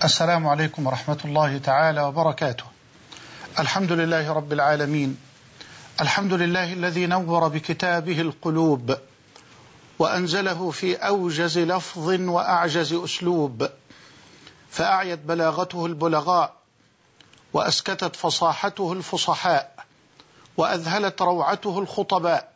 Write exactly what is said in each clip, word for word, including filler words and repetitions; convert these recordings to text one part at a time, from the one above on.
السلام عليكم ورحمة الله تعالى وبركاته. الحمد لله رب العالمين، الحمد لله الذي نور بكتابه القلوب وأنزله في أوجز لفظ وأعجز أسلوب، فأعيت بلاغته البلغاء وأسكتت فصاحته الفصحاء وأذهلت روعته الخطباء،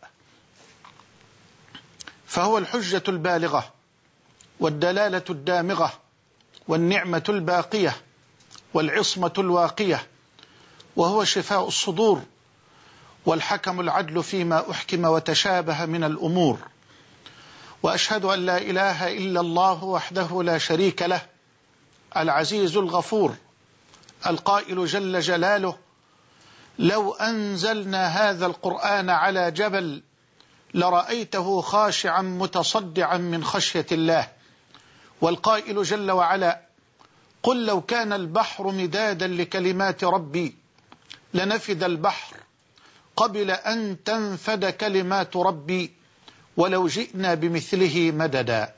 فهو الحجة البالغة والدلالة الدامغة والنعمة الباقية والعصمة الواقية، وهو شفاء الصدور والحكم العدل فيما أحكم وتشابه من الأمور. وأشهد أن لا إله إلا الله وحده لا شريك له، العزيز الغفور، القائل جل جلاله: لو أنزلنا هذا القرآن على جبل لرأيته خاشعا متصدعا من خشية الله. والقائل جل وعلا: قل لو كان البحر مدادا لكلمات ربي لنفد البحر قبل أن تنفد كلمات ربي ولو جئنا بمثله مددا.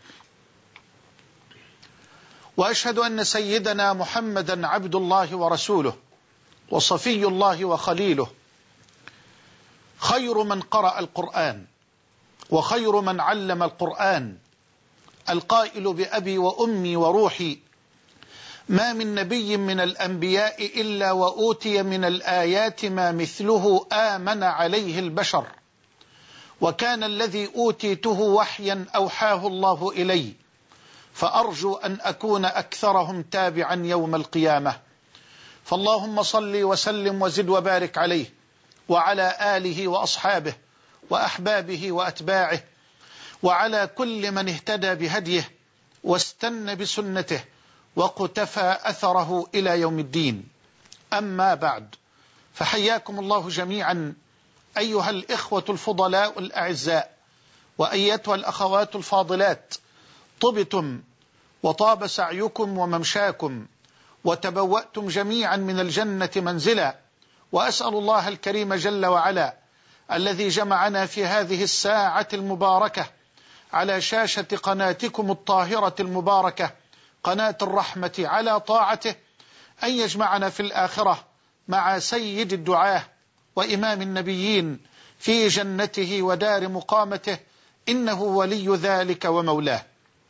وأشهد أن سيدنا محمدا عبد الله ورسوله وصفي الله وخليله، خير من قرأ القرآن وخير من علم القرآن، القائل بأبي وأمي وروحي: ما من نبي من الأنبياء إلا وأوتي من الآيات ما مثله آمن عليه البشر، وكان الذي أوتيته وحيا أوحاه الله إلي، فأرجو أن أكون أكثرهم تابعا يوم القيامة. فاللهم صل وسلم وزد وبارك عليه وعلى آله وأصحابه وأحبابه وأتباعه وعلى كل من اهتدى بهديه واستنى بسنته وقتفى أثره إلى يوم الدين. أما بعد، فحياكم الله جميعا أيها الإخوة الفضلاء الأعزاء وأيتها الأخوات الفاضلات، طبتم وطاب سعيكم وممشاكم وتبوأتم جميعا من الجنة منزلا، وأسأل الله الكريم جل وعلا الذي جمعنا في هذه الساعة المباركة على شاشة قناتكم الطاهرة المباركة قناة الرحمة على طاعته أن يجمعنا في الآخرة مع سيد الدعاة وإمام النبيين في جنته ودار مقامته، إنه ولي ذلك ومولاه.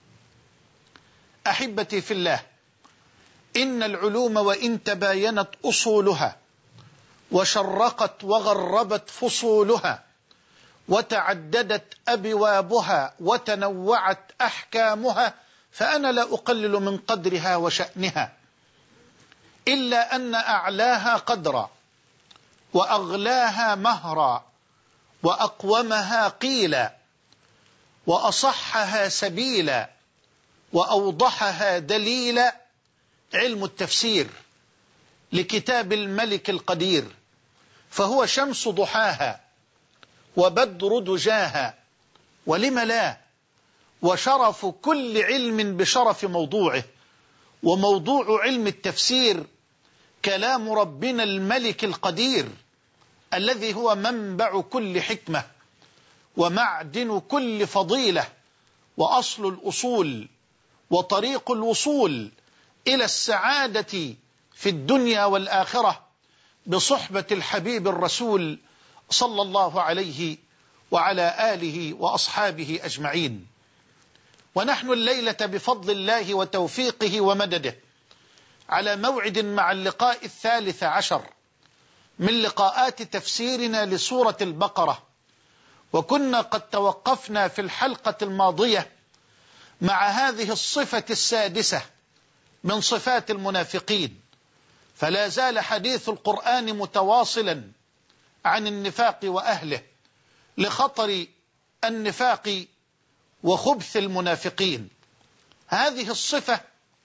أحبتي في الله، إن العلوم وإن تباينت أصولها وشرقت وغربت فصولها وتعددت أبوابها وتنوعت أحكامها، فأنا لا أقلل من قدرها وشأنها، إلا أن أعلاها قدرا وأغلاها مهرا وأقومها قيلا وأصحها سبيلا وأوضحها دليلا علم التفسير لكتاب الملك القدير، فهو شمس ضحاها وبدر دجاها، ولم لا، وشرف كل علم بشرف موضوعه. وموضوع علم التفسير كلام ربنا الملك القدير الذي هو منبع كل حكمة ومعدن كل فضيلة وأصل الأصول وطريق الوصول إلى السعادة في الدنيا والآخرة بصحبة الحبيب الرسول صلى الله عليه وعلى آله وأصحابه أجمعين. ونحن الليلة بفضل الله وتوفيقه ومدده على موعد مع اللقاء الثالث عشر من لقاءات تفسيرنا لسورة البقرة، وكنا قد توقفنا في الحلقة الماضية مع هذه الصفة السادسة من صفات المنافقين، فلا زال حديث القرآن متواصلا عن النفاق وأهله لخطر النفاق وخبث المنافقين. هذه الصفة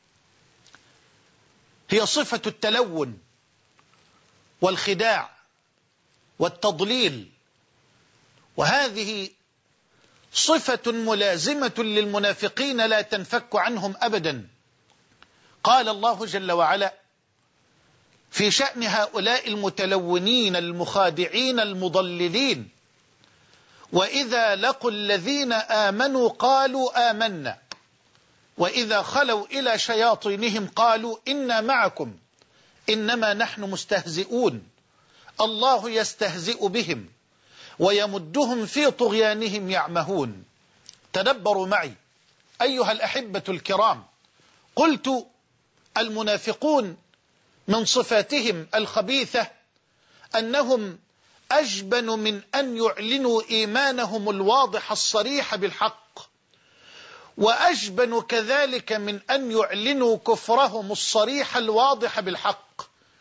هي صفة التلون والخداع والتضليل، وهذه صفة ملازمة للمنافقين لا تنفك عنهم أبدا. قال الله جل وعلا في شأن هؤلاء المتلونين المخادعين المضللين: وإذا لقوا الذين آمنوا قالوا آمنا. وإذا خلوا إلى شياطينهم قالوا إنا معكم إنما نحن مستهزئون الله يستهزئ بهم ويمدهم في طغيانهم يعمهون. تدبروا معي أيها الأحبة الكرام. قلت المنافقون من صفاتهم الخبيثة أنهم أجبن من أن يعلنوا إيمانهم الواضح الصريح بالحق، وأجبن كذلك من أن يعلنوا كفرهم الصريح الواضح بالحق،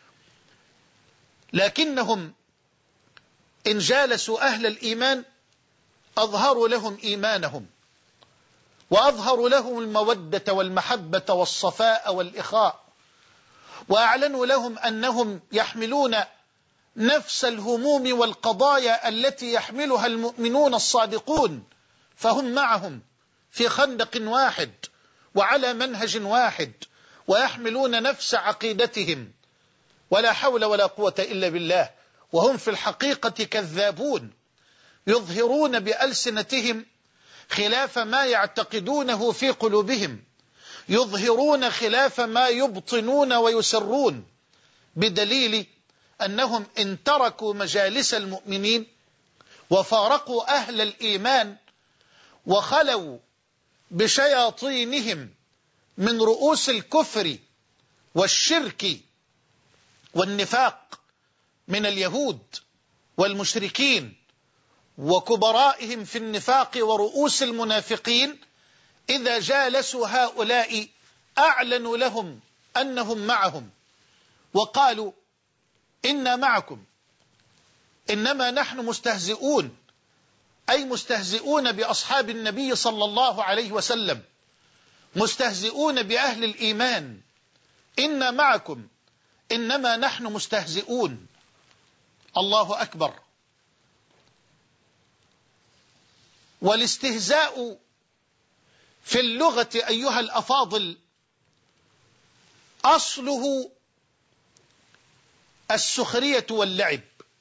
لكنهم إن جالسوا أهل الإيمان أظهروا لهم إيمانهم، وأظهروا لهم المودة والمحبة والصفاء والإخاء، وأعلنوا لهم أنهم يحملون نفس الهموم والقضايا التي يحملها المؤمنون الصادقون، فهم معهم في خندق واحد وعلى منهج واحد ويحملون نفس عقيدتهم، ولا حول ولا قوة إلا بالله. وهم في الحقيقة كذابون يظهرون بألسنتهم خلاف ما يعتقدونه في قلوبهم، يظهرون خلاف ما يبطنون ويسرون، بدليل أنهم إن تركوا مجالس المؤمنين وفارقوا أهل الإيمان وخلوا بشياطينهم من رؤوس الكفر والشرك والنفاق من اليهود والمشركين وكبرائهم في النفاق ورؤوس المنافقين، إذا جالسوا هؤلاء أعلنوا لهم أنهم معهم وقالوا إنا معكم إنما نحن مستهزئون، أي مستهزئون بأصحاب النبي صلى الله عليه وسلم، مستهزئون بأهل الإيمان. إنا معكم إنما نحن مستهزئون. الله أكبر. والاستهزاء في اللغة أيها الأفاضل أصله السخرية واللعب،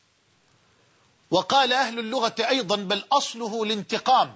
وقال أهل اللغة أيضا بل أصله الانتقام،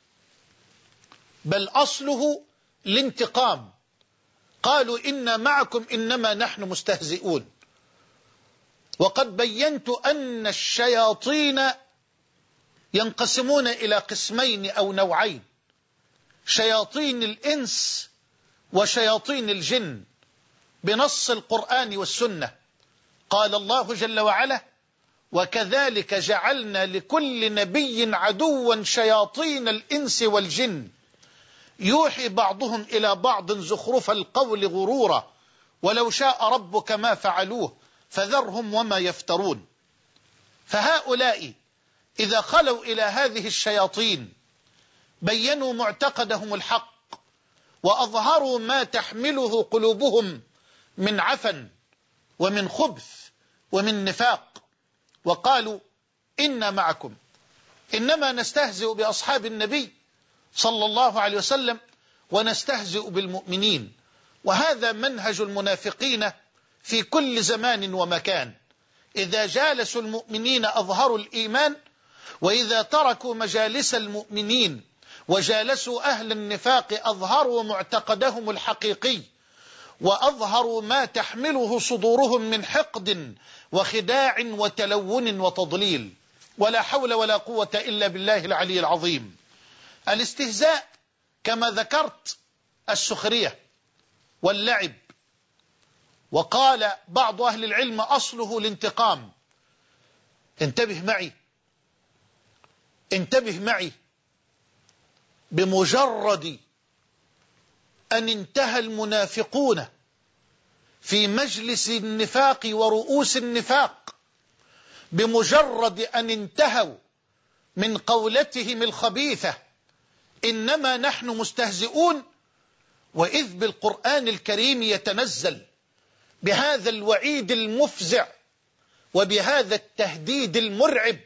بل أصله الانتقام. قالوا إنا معكم إنما نحن مستهزئون. وقد بينت أن الشياطين ينقسمون إلى قسمين أو نوعين، شياطين الإنس وشياطين الجن بنص القرآن والسنة. قال الله جل وعلا وكذلك جعلنا لكل نبي عدوا شياطين الإنس والجن يوحي بعضهم إلى بعض زخرف القول غرورا ولو شاء ربك ما فعلوه فذرهم وما يفترون. فهؤلاء إذا خلوا إلى هذه الشياطين بينوا معتقدهم الحق وأظهروا ما تحمله قلوبهم من عفن ومن خبث ومن نفاق، وقالوا إنا معكم إنما نستهزئ بأصحاب النبي صلى الله عليه وسلم ونستهزئ بالمؤمنين. وهذا منهج المنافقين في كل زمان ومكان، إذا جالسوا المؤمنين أظهروا الإيمان، وإذا تركوا مجالس المؤمنين وجالسوا أهل النفاق أظهروا معتقدهم الحقيقي وأظهروا ما تحمله صدورهم من حقد وخداع وتلون وتضليل. ولا حول ولا قوة إلا بالله العلي العظيم. الاستهزاء كما ذكرت السخرية واللعب، وقال بعض أهل العلم أصله الانتقام. انتبه معي انتبه معي بمجرد أن انتهى المنافقون في مجلس النفاق ورؤوس النفاق، بمجرد أن انتهوا من قولتهم الخبيثة إنما نحن مستهزئون، وإذ بالقرآن الكريم يتنزل بهذا الوعيد المفزع وبهذا التهديد المرعب: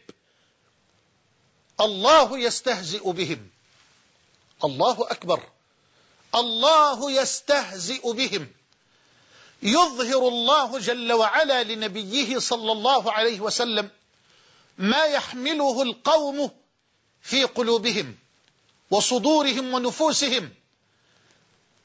الله يستهزئ بهم. الله أكبر. الله يستهزئ بهم. يظهر الله جل وعلا لنبيه صلى الله عليه وسلم ما يحمله القوم في قلوبهم وصدورهم ونفوسهم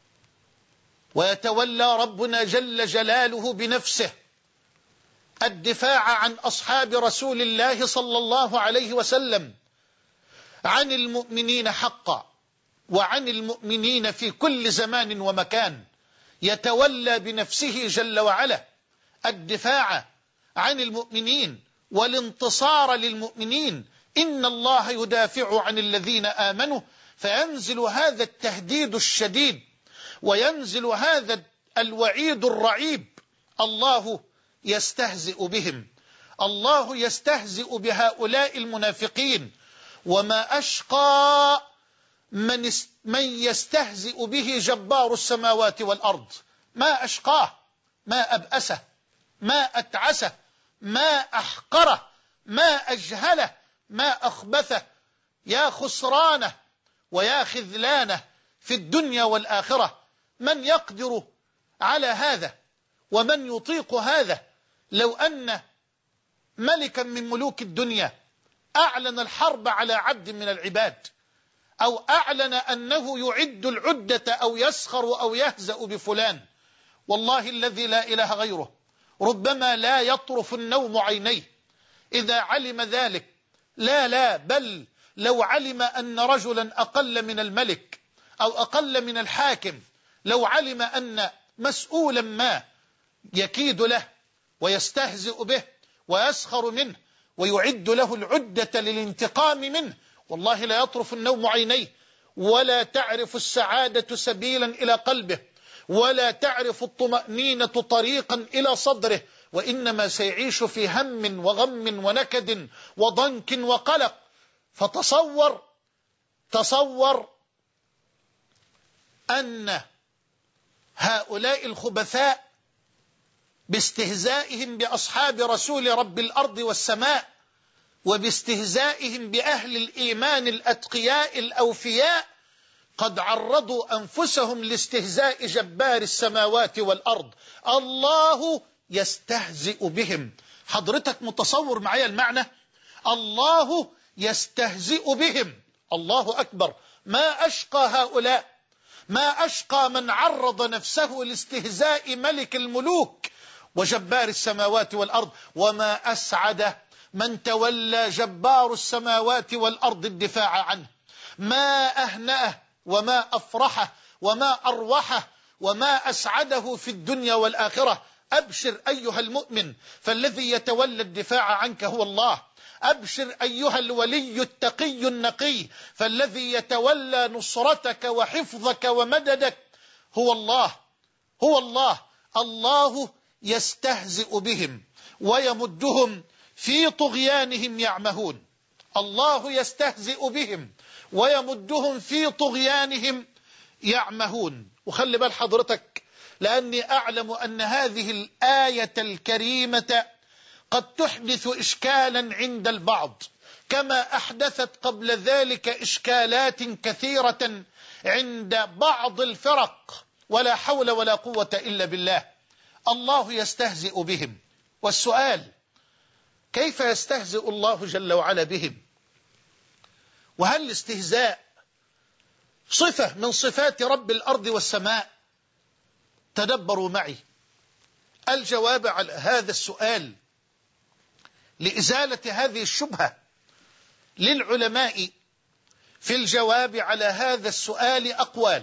ويتولى ربنا جل جلاله بنفسه الدفاع عن أصحاب رسول الله صلى الله عليه وسلم، عن المؤمنين حقا وعن المؤمنين في كل زمان ومكان، يتولى بنفسه جل وعلا الدفاع عن المؤمنين والانتصار للمؤمنين. إن الله يدافع عن الذين آمنوا، فينزل هذا التهديد الشديد وينزل هذا الوعيد الرعيب. الله يستهزئ بهم، الله يستهزئ بهؤلاء المنافقين. وما أشقى من من يستهزئ به جبار السماوات والأرض، ما أشقاه، ما أبأسه، ما أتعسه، ما أحقره، ما أجهله، ما أخبثه. يا خسرانه ويا خذلانه في الدنيا والآخرة. من يقدر على هذا ومن يطيق هذا؟ لو أن ملكا من ملوك الدنيا أعلن الحرب على عبد من العباد، أو أعلن أنه يعد العدة أو يسخر أو يهزأ بفلان، والله الذي لا إله غيره ربما لا يطرف النوم عينيه إذا علم ذلك. لا لا بل لو علم أن رجلا أقل من الملك أو أقل من الحاكم، لو علم أن مسؤولا ما يكيد له ويستهزئ به ويسخر منه ويعد له العدة للانتقام منه، والله لا يطرف النوم عينيه، ولا تعرف السعادة سبيلا إلى قلبه، ولا تعرف الطمأنينة طريقا إلى صدره، وإنما سيعيش في هم وغم ونكد وضنك وقلق. فتصور تصور أن هؤلاء الخبثاء باستهزائهم بأصحاب رسول رب الأرض والسماء وباستهزائهم بأهل الإيمان الأتقياء الأوفياء قد عرضوا أنفسهم لاستهزاء جبار السماوات والأرض. الله يستهزئ بهم. حضرتك متصور معايا المعنى؟ الله يستهزئ بهم. الله أكبر. ما أشقى هؤلاء، ما أشقى من عرض نفسه لاستهزاء ملك الملوك وجبار السماوات والأرض، وما أسعد من تولى جبار السماوات والأرض الدفاع عنه. ما أهنأه وما أفرحه وما أروحه وما أسعده في الدنيا والآخرة. أبشر أيها المؤمن، فالذي يتولى الدفاع عنك هو الله. أبشر أيها الولي التقي النقي، فالذي يتولى نصرتك وحفظك ومددك هو الله، هو الله. الله يستهزئ بهم ويمدهم في طغيانهم يعمهون. الله يستهزئ بهم ويمدهم في طغيانهم يعمهون. وخلي بال حضرتك، لأني أعلم أن هذه الآية الكريمة قد تحدث إشكالا عند البعض، كما أحدثت قبل ذلك إشكالات كثيرة عند بعض الفرق. ولا حول ولا قوة إلا بالله. الله يستهزئ بهم، والسؤال: كيف يستهزئ الله جل وعلا بهم؟ وهل الاستهزاء صفة من صفات رب الأرض والسماء؟ تدبروا معي. الجواب على هذا السؤال لإزالة هذه الشبهة للعلماء في الجواب على هذا السؤال أقوال.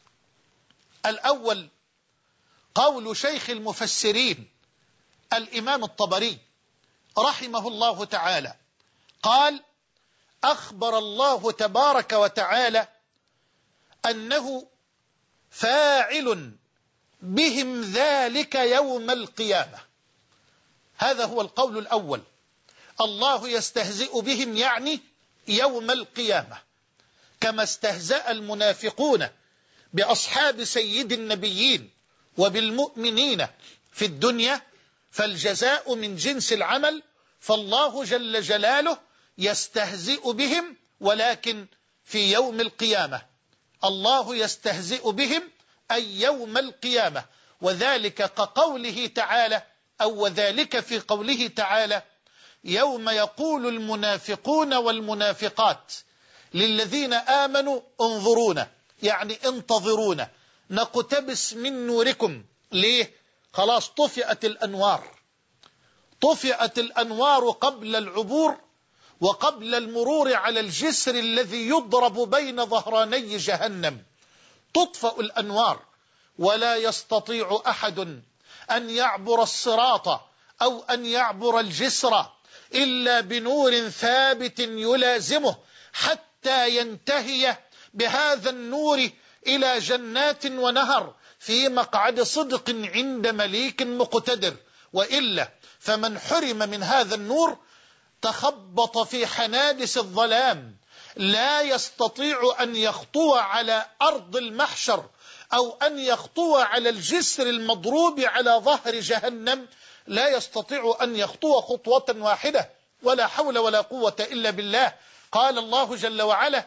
الأول قول شيخ المفسرين الإمام الطبري رحمه الله تعالى، قال: أخبر الله تبارك وتعالى أنه فاعل بهم ذلك يوم القيامة. هذا هو القول الأول. الله يستهزئ بهم يعني يوم القيامة، كما استهزأ المنافقون بأصحاب سيد النبيين وبالمؤمنين في الدنيا، فالجزاء من جنس العمل. فالله جل جلاله يستهزئ بهم، ولكن في يوم القيامة. الله يستهزئ بهم أي يوم القيامة، وذلك كقوله تعالى، أو وذلك في قوله تعالى: يوم يقول المنافقون والمنافقات للذين آمنوا انظرونا، يعني انتظرونا، نقتبس من نوركم. ليه؟ خلاص طفئت الأنوار، طفئت الأنوار قبل العبور وقبل المرور على الجسر الذي يضرب بين ظهراني جهنم. تطفأ الأنوار ولا يستطيع أحد أن يعبر الصراط أو أن يعبر الجسر إلا بنور ثابت يلازمه حتى ينتهي بهذا النور إلى جنات ونهر في مقعد صدق عند مليك مقتدر. وإلا فمن حرم من هذا النور تخبط في حنادس الظلام، لا يستطيع أن يخطو على أرض المحشر أو أن يخطو على الجسر المضروب على ظهر جهنم، لا يستطيع أن يخطو خطوة واحدة، ولا حول ولا قوة إلا بالله. قال الله جل وعلا: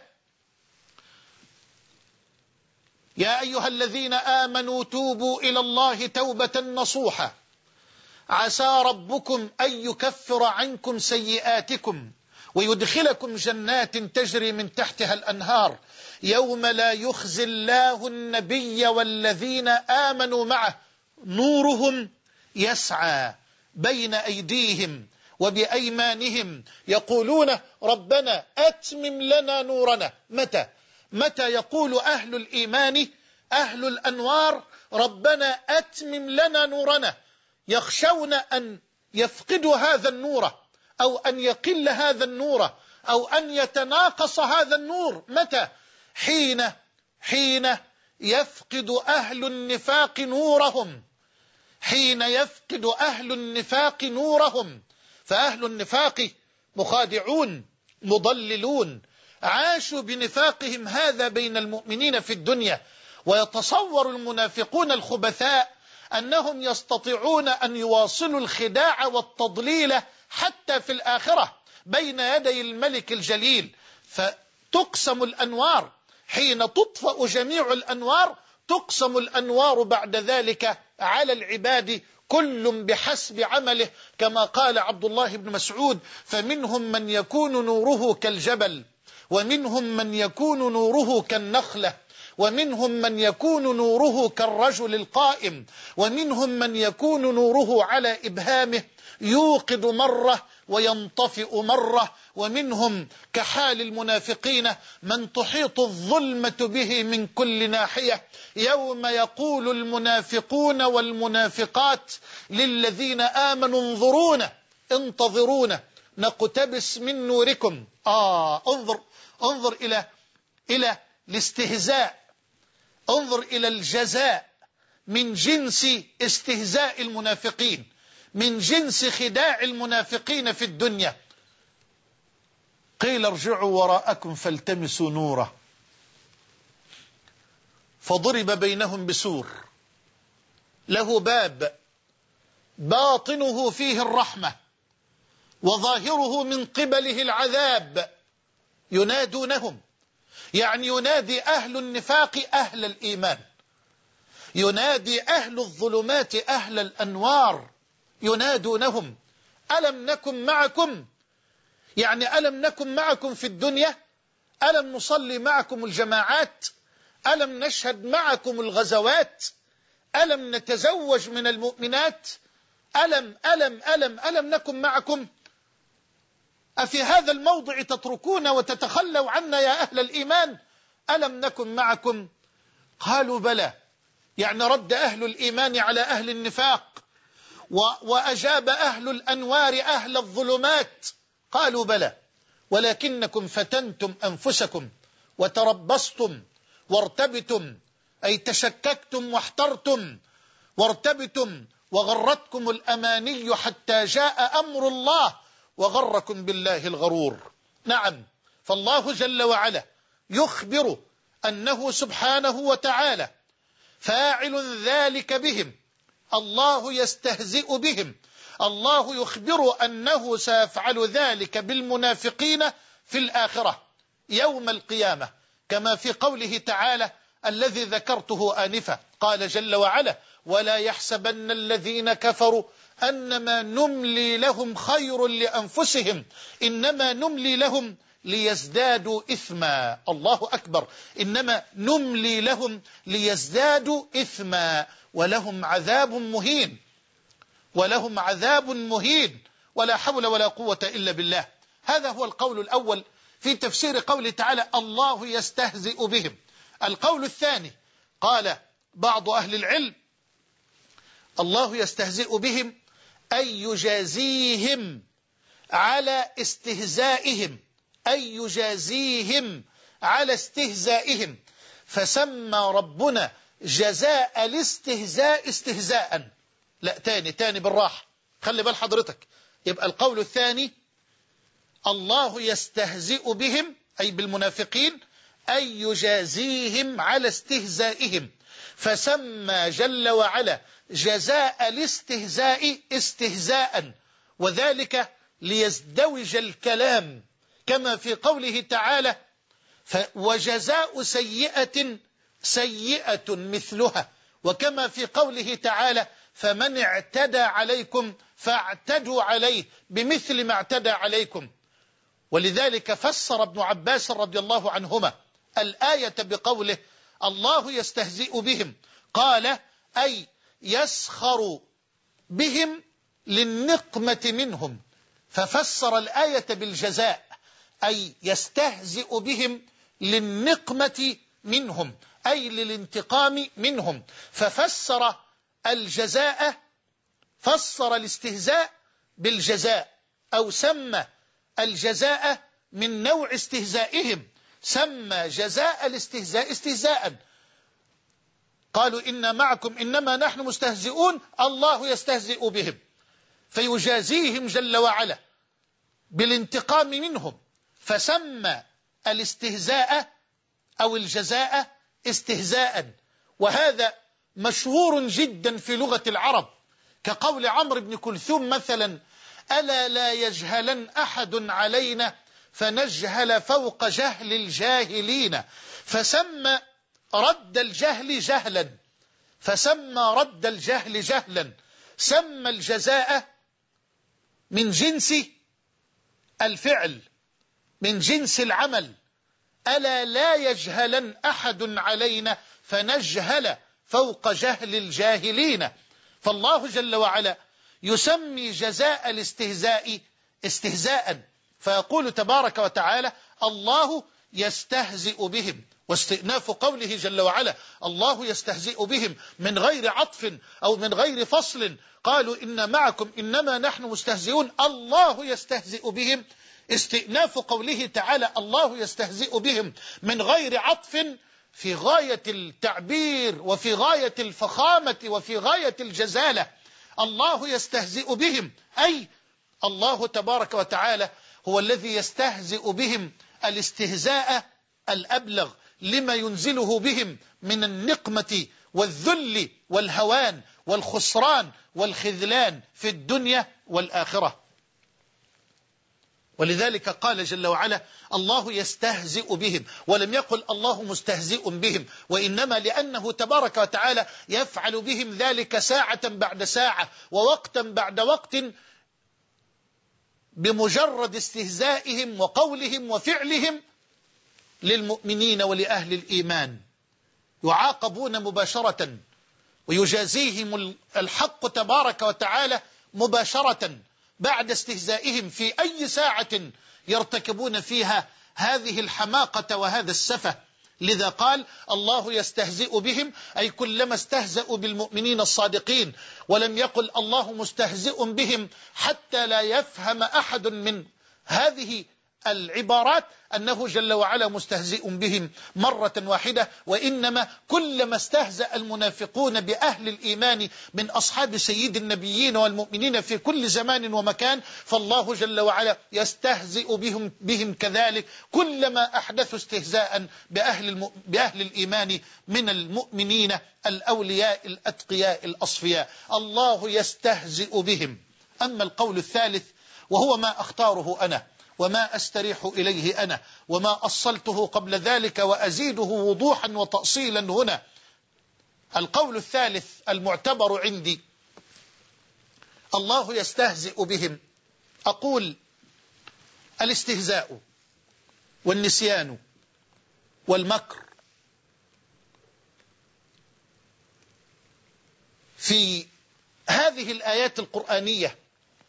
يا أيها الذين آمنوا توبوا إلى الله توبة نصوحا عسى ربكم أن يكفر عنكم سيئاتكم ويدخلكم جنات تجري من تحتها الأنهار يوم لا يخزي الله النبي والذين آمنوا معه نورهم يسعى بين أيديهم وبأيمانهم يقولون ربنا أتمم لنا نورنا. متى متى يقول أهل الإيمان أهل الأنوار ربنا أتمم لنا نورنا؟ يخشون أن يفقدوا هذا النور أو أن يقل هذا النور أو أن يتناقص هذا النور. متى؟ حين حين يفقد أهل النفاق نورهم، حين يفقد أهل النفاق نورهم. فأهل النفاق مخادعون مضللون، عاشوا بنفاقهم هذا بين المؤمنين في الدنيا، ويتصور المنافقون الخبثاء أنهم يستطيعون أن يواصلوا الخداع والتضليل حتى في الآخرة بين يدي الملك الجليل. فتقسم الأنوار حين تطفأ جميع الأنوار، تقسم الأنوار بعد ذلك على العباد كل بحسب عمله، كما قال عبد الله بن مسعود: فمنهم من يكون نوره كالجبل، ومنهم من يكون نوره كالنخلة، ومنهم من يكون نوره كالرجل القائم، ومنهم من يكون نوره على إبهامه يوقد مرة وينطفئ مرة، ومنهم كحال المنافقين من تحيط الظلمة به من كل ناحية يوم يقول المنافقون والمنافقات للذين آمنوا انظرونا انتظرونا نقتبس من نوركم. آه انظر انظر إلى إلى الاستهزاء، انظر إلى الجزاء من جنس استهزاء المنافقين، من جنس خداع المنافقين في الدنيا. قيل ارجعوا وراءكم فالتمسوا نورا فضرب بينهم بسور له باب باطنه فيه الرحمة وظاهره من قبله العذاب ينادونهم، يعني ينادي أهل النفاق أهل الإيمان، ينادي أهل الظلمات أهل الأنوار، ينادونهم: ألم نكن معكم؟ يعني ألم نكن معكم في الدنيا؟ ألم نصلي معكم الجماعات؟ ألم نشهد معكم الغزوات؟ ألم نتزوج من المؤمنات؟ ألم ألم ألم ألم نكن معكم؟ أفي هذا الموضع تتركون وتتخلوا عنا يا أهل الإيمان؟ ألم نكن معكم؟ قالوا بلى، يعني رد أهل الإيمان على أهل النفاق، وأجاب أهل الأنوار أهل الظلمات، قالوا بلى ولكنكم فتنتم أنفسكم وتربصتم وارتبتم، أي تشككتم واحترتم وارتبتم وغرتكم الأماني حتى جاء أمر الله وغركم بالله الغرور. نعم، فالله جل وعلا يخبر أنه سبحانه وتعالى فاعل ذلك بهم، الله يستهزئ بهم، الله يخبر أنه سيفعل ذلك بالمنافقين في الآخرة يوم القيامة، كما في قوله تعالى الذي ذكرته آنفا، قال جل وعلا: ولا يحسبن الذين كفروا أنما نملي لهم خير لأنفسهم إنما نملي لهم ليزدادوا إثما. الله أكبر. إنما نملي لهم ليزدادوا إثما ولهم عذاب مهين، ولهم عذاب مهين، ولا حول ولا قوة إلا بالله. هذا هو القول الأول في تفسير قوله تعالى الله يستهزئ بهم. القول الثاني قال بعض أهل العلم الله يستهزئ بهم أي يجازيهم على استهزائهم، أي يجازيهم على استهزائهم، فسمى ربنا جزاء الاستهزاء استهزاء. لا تاني تاني بالراحة، خلي بال حضرتك. يبقى القول الثاني الله يستهزئ بهم أي بالمنافقين أي يجازيهم على استهزائهم، فسمى جل وعلا جزاء الاستهزاء استهزاء، وذلك ليزدوج الكلام كما في قوله تعالى وجزاء سيئة سيئة مثلها، وكما في قوله تعالى فمن اعتدى عليكم فاعتدوا عليه بمثل ما اعتدى عليكم. ولذلك فسر ابن عباس رضي الله عنهما الآية بقوله الله يستهزئ بهم، قال أي يسخر بهم للنقمة منهم، ففسر الآية بالجزاء أي يستهزئ بهم للنقمة منهم أي للانتقام منهم، ففسر الجزاء فسر الاستهزاء بالجزاء، أو سمى الجزاء من نوع استهزائهم، سمى جزاء الاستهزاء استهزاء. قالوا إنا معكم إنما نحن مستهزئون الله يستهزئ بهم، فيجازيهم جل وعلا بالانتقام منهم، فسمى الاستهزاء أو الجزاء استهزاء. وهذا مشهور جدا في لغة العرب، كقول عمرو بن كلثوم مثلا ألا لا يجهلن أحد علينا فنجهل فوق جهل الجاهلين، فسمى رد الجهل جهلا، فسمى رد الجهل جهلا، سمى الجزاء من جنس الفعل، من جنس العمل. ألا لا يجهلن أحد علينا فنجهل فوق جهل الجاهلين. فالله جل وعلا يسمي جزاء الاستهزاء استهزاء، فيقول تبارك وتعالى الله يستهزئ بهم، واستئناف قوله جل وعلا الله يستهزئ بهم من غير عطف أو من غير فصل، قالوا إن معكم إنما نحن مستهزئون الله يستهزئ بهم. استئناف قوله تعالى الله يستهزئ بهم من غير عطف في غاية التعبير وفي غاية الفخامة وفي غاية الجزالة. الله يستهزئ بهم أي الله تبارك وتعالى هو الذي يستهزئ بهم الاستهزاء الأبلغ لما ينزله بهم من النقمة والذل والهوان والخسران والخذلان في الدنيا والآخرة. ولذلك قال جل وعلا الله يستهزئ بهم، ولم يقل الله مستهزئ بهم، وإنما لأنه تبارك وتعالى يفعل بهم ذلك ساعة بعد ساعة ووقتا بعد وقت بمجرد استهزائهم وقولهم وفعلهم للمؤمنين ولأهل الإيمان، يعاقبون مباشرة ويجازيهم الحق تبارك وتعالى مباشرة بعد استهزائهم في أي ساعة يرتكبون فيها هذه الحماقة وهذا السفه. لذا قال الله يستهزئ بهم أي كلما استهزأوا بالمؤمنين الصادقين، ولم يقل الله مستهزئ بهم حتى لا يفهم أحد من هذه العبارات أنه جل وعلا مستهزئ بهم مرة واحدة، وإنما كلما استهزأ المنافقون بأهل الإيمان من أصحاب سيد النبيين والمؤمنين في كل زمان ومكان، فالله جل وعلا يستهزئ بهم, بهم كذلك كلما أحدثوا استهزاء بأهل, الم... بأهل الإيمان من المؤمنين الأولياء الأتقياء الأصفياء. الله يستهزئ بهم. أما القول الثالث وهو ما أختاره أنا وما أستريح إليه أنا وما أصلته قبل ذلك وأزيده وضوحا وتأصيلا هنا، القول الثالث المعتبر عندي الله يستهزئ بهم، أقول الاستهزاء والنسيان والمكر. في هذه الآيات القرآنية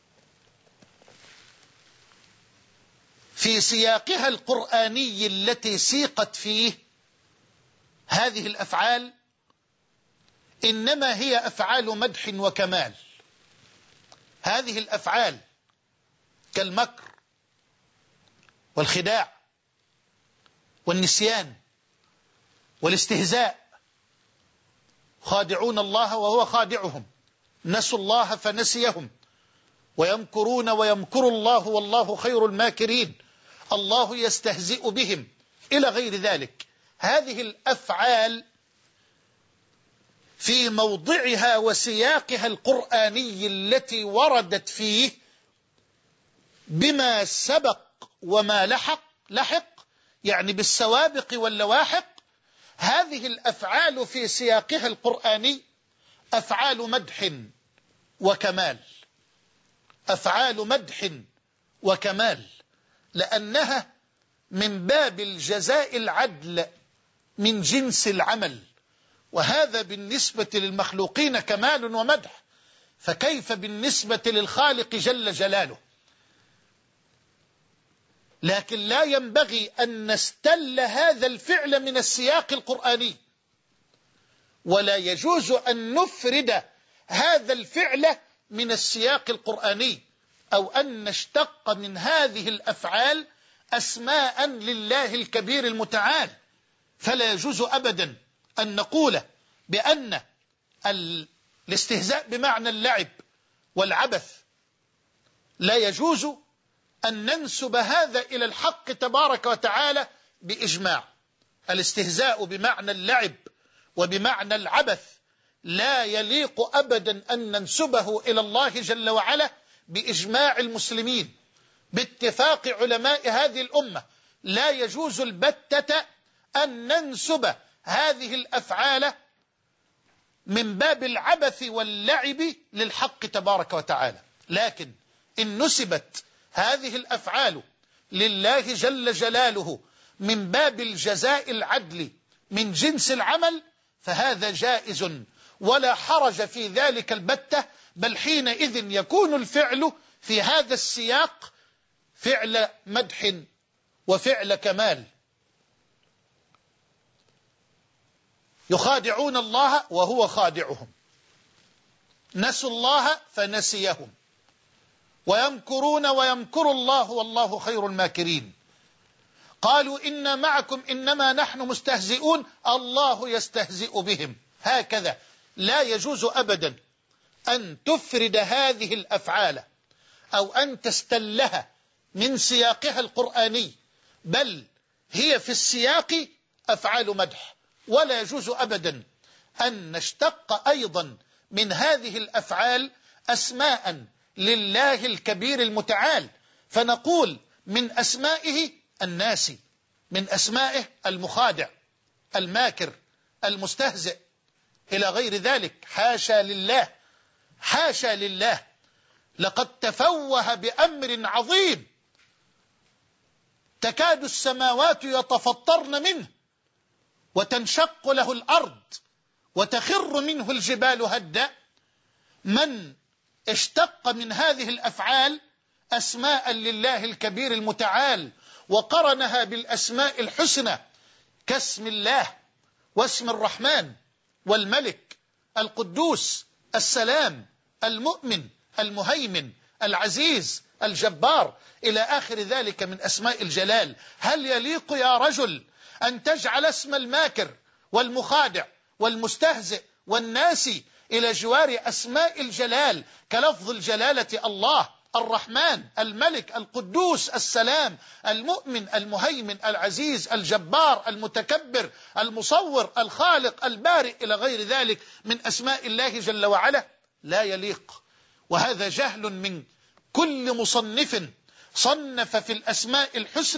في سياقها القرآني التي سيقت فيه هذه الأفعال إنما هي أفعال مدح وكمال. هذه الأفعال كالمكر والخداع والنسيان والاستهزاء، خادعون الله وهو خادعهم، نسوا الله فنسيهم، ويمكرون ويمكر الله والله خير الماكرين، الله يستهزئ بهم، إلى غير ذلك. هذه الأفعال في موضعها وسياقها القرآني التي وردت فيه بما سبق وما لحق لحق يعني بالسوابق واللواحق. هذه الأفعال في سياقها القرآني أفعال مدح وكمال، أفعال مدح وكمال، لأنها من باب الجزاء العدل من جنس العمل، وهذا بالنسبة للمخلوقين كمال ومدح، فكيف بالنسبة للخالق جل جلاله؟ لكن لا ينبغي أن نستل هذا الفعل من السياق القرآني، ولا يجوز أن نفرد هذا الفعل من السياق القرآني، أو أن نشتق من هذه الأفعال أسماء لله الكبير المتعال. فلا يجوز أبدا أن نقول بأن الاستهزاء بمعنى اللعب والعبث، لا يجوز أن ننسب هذا إلى الحق تبارك وتعالى بإجماع. الاستهزاء بمعنى اللعب وبمعنى العبث لا يليق أبدا أن ننسبه إلى الله جل وعلا بإجماع المسلمين باتفاق علماء هذه الأمة. لا يجوز البتة أن ننسب هذه الأفعال من باب العبث واللعب للحق تبارك وتعالى. لكن إن نسبت هذه الأفعال لله جل جلاله من باب الجزاء العدل من جنس العمل فهذا جائز ولا حرج في ذلك البتة، بل حينئذ يكون الفعل في هذا السياق فعل مدح وفعل كمال. يخادعون الله وهو خادعهم، نسوا الله فنسيهم، ويمكرون ويمكر الله والله خير الماكرين. قالوا إنا معكم إنما نحن مستهزئون الله يستهزئ بهم. هكذا لا يجوز أبدا أن تفرد هذه الأفعال أو أن تستلها من سياقها القرآني، بل هي في السياق أفعال مدح. ولا يجوز أبدا أن نشتق أيضا من هذه الأفعال أسماء لله الكبير المتعال، فنقول من أسمائه الناسي، من أسمائه المخادع الماكر المستهزئ إلى غير ذلك. حاشا لله، حاشا لله، لقد تفوه بأمر عظيم تكاد السماوات يتفطرن منه وتنشق له الأرض وتخر منه الجبال هدا. من اشتق من هذه الأفعال أسماء لله الكبير المتعال وقرنها بالأسماء الحسنى كاسم الله واسم الرحمن والملك القدوس السلام المؤمن المهيمن العزيز الجبار إلى آخر ذلك من أسماء الجلال، هل يليق يا رجل أن تجعل اسم الماكر والمخادع والمستهزئ والناسي إلى جوار أسماء الجلال كلفظ الجلالة الله الرحمن الملك القدوس السلام المؤمن المهيمن العزيز الجبار المتكبر المصور الخالق البارئ إلى غير ذلك من أسماء الله جل وعلا؟ لا يليق. وهذا جهل من كل مصنف صنف في الأسماء الحسنى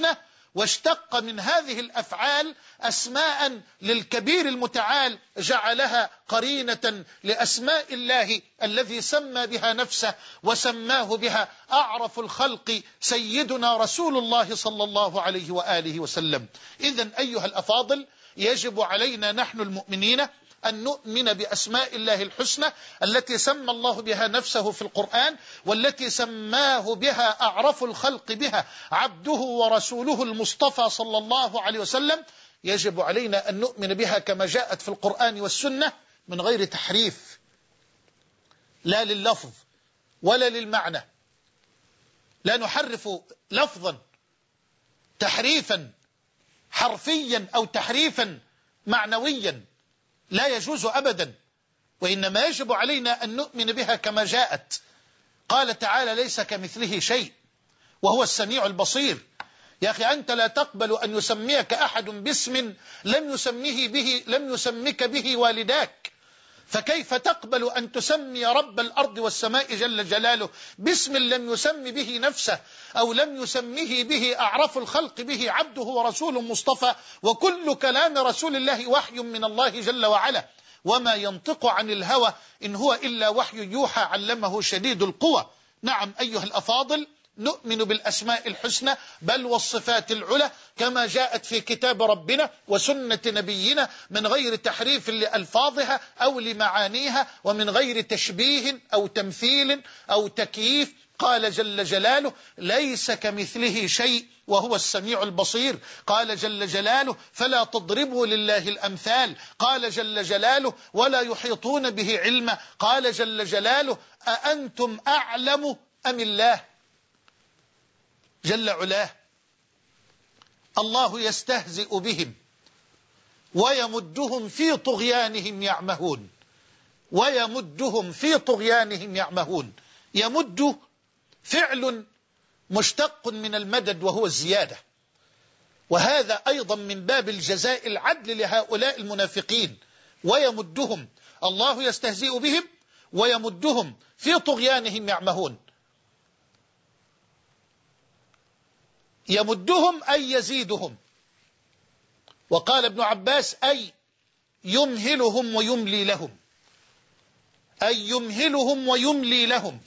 واشتق من هذه الأفعال أسماء للكبير المتعال جعلها قرينة لأسماء الله الذي سمى بها نفسه وسماه بها أعرف الخلق سيدنا رسول الله صلى الله عليه وآله وسلم. إذن أيها الأفاضل، يجب علينا نحن المؤمنين أن نؤمن بأسماء الله الحسنى التي سمى الله بها نفسه في القرآن، والتي سماه بها أعرف الخلق بها عبده ورسوله المصطفى صلى الله عليه وسلم. يجب علينا أن نؤمن بها كما جاءت في القرآن والسنة من غير تحريف، لا لللفظ ولا للمعنى. لا نحرف لفظا تحريفا حرفيا أو تحريفا معنويا، لا يجوز أبدا، وإنما يجب علينا أن نؤمن بها كما جاءت. قال تعالى: ليس كمثله شيء وهو السميع البصير. يا أخي، أنت لا تقبل أن يسميك أحد باسم لم يسميه به لم يسمك به والداك، فكيف تقبل أن تسمي رب الأرض والسماء جل جلاله باسم لم يسم به نفسه أو لم يسميه به أعرف الخلق به عبده ورسوله مصطفى؟ وكل كلام رسول الله وحي من الله جل وعلا، وما ينطق عن الهوى إن هو إلا وحي يوحى علمه شديد القوى. نعم أيها الأفاضل، نؤمن بالأسماء الحسنى بل والصفات العلى كما جاءت في كتاب ربنا وسنة نبينا، من غير تحريف لألفاظها أو لمعانيها، ومن غير تشبيه أو تمثيل أو تكييف. قال جل جلاله: ليس كمثله شيء وهو السميع البصير. قال جل جلاله: فلا تضربوا لله الأمثال. قال جل جلاله: ولا يحيطون به علما. قال جل جلاله: أأنتم أعلم أم الله جل علاه؟ الله يستهزئ بهم ويمدهم في طغيانهم يعمهون. ويمدهم في طغيانهم يعمهون. يمد فعل مشتق من المدد وهو الزيادة، وهذا أيضا من باب الجزاء العدل لهؤلاء المنافقين. ويمدهم، الله يستهزئ بهم ويمدهم في طغيانهم يعمهون. يمدهم أي يزيدهم، وقال ابن عباس: أي يمهلهم ويملي لهم. أي يمهلهم ويملي لهم.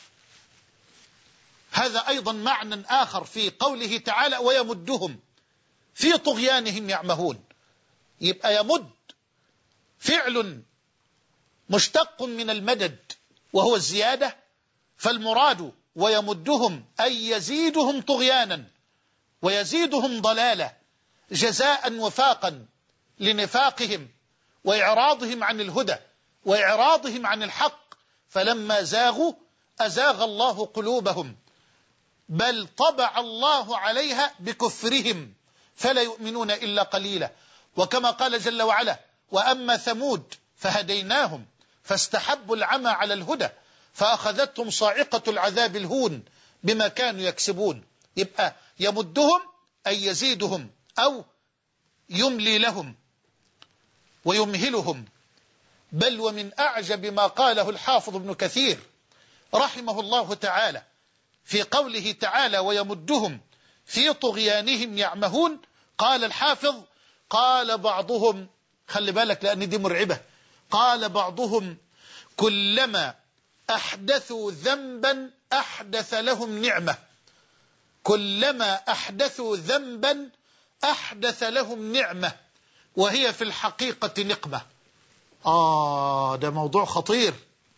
هذا أيضا معنى آخر في قوله تعالى: ويمدهم في طغيانهم يعمهون. يبقى يمد فعل مشتق من المدد وهو الزيادة، فالمراد ويمدهم أي يزيدهم طغيانا ويزيدهم ضلالة، جزاء وفاقا لنفاقهم وإعراضهم عن الهدى وإعراضهم عن الحق. فلما زاغوا أزاغ الله قلوبهم، بل طبع الله عليها بكفرهم فلا يؤمنون إلا قليلا. وكما قال جل وعلا: وأما ثمود فهديناهم فاستحبوا العمى على الهدى فأخذتهم صاعقة العذاب الهون بما كانوا يكسبون. يبقى يمدهم أي يزيدهم أو يملي لهم ويمهلهم. بل ومن أعجب ما قاله الحافظ ابن كثير رحمه الله تعالى في قوله تعالى: ويمدهم في طغيانهم يعمهون، قال الحافظ: قال بعضهم، خلي بالك لأن دي مرعبة، قال بعضهم: كلما أحدثوا ذنبا أحدث لهم نعمة. كلما أحدثوا ذنبا أحدث لهم نعمة وهي في الحقيقة نقمة. آه ده موضوع خطير.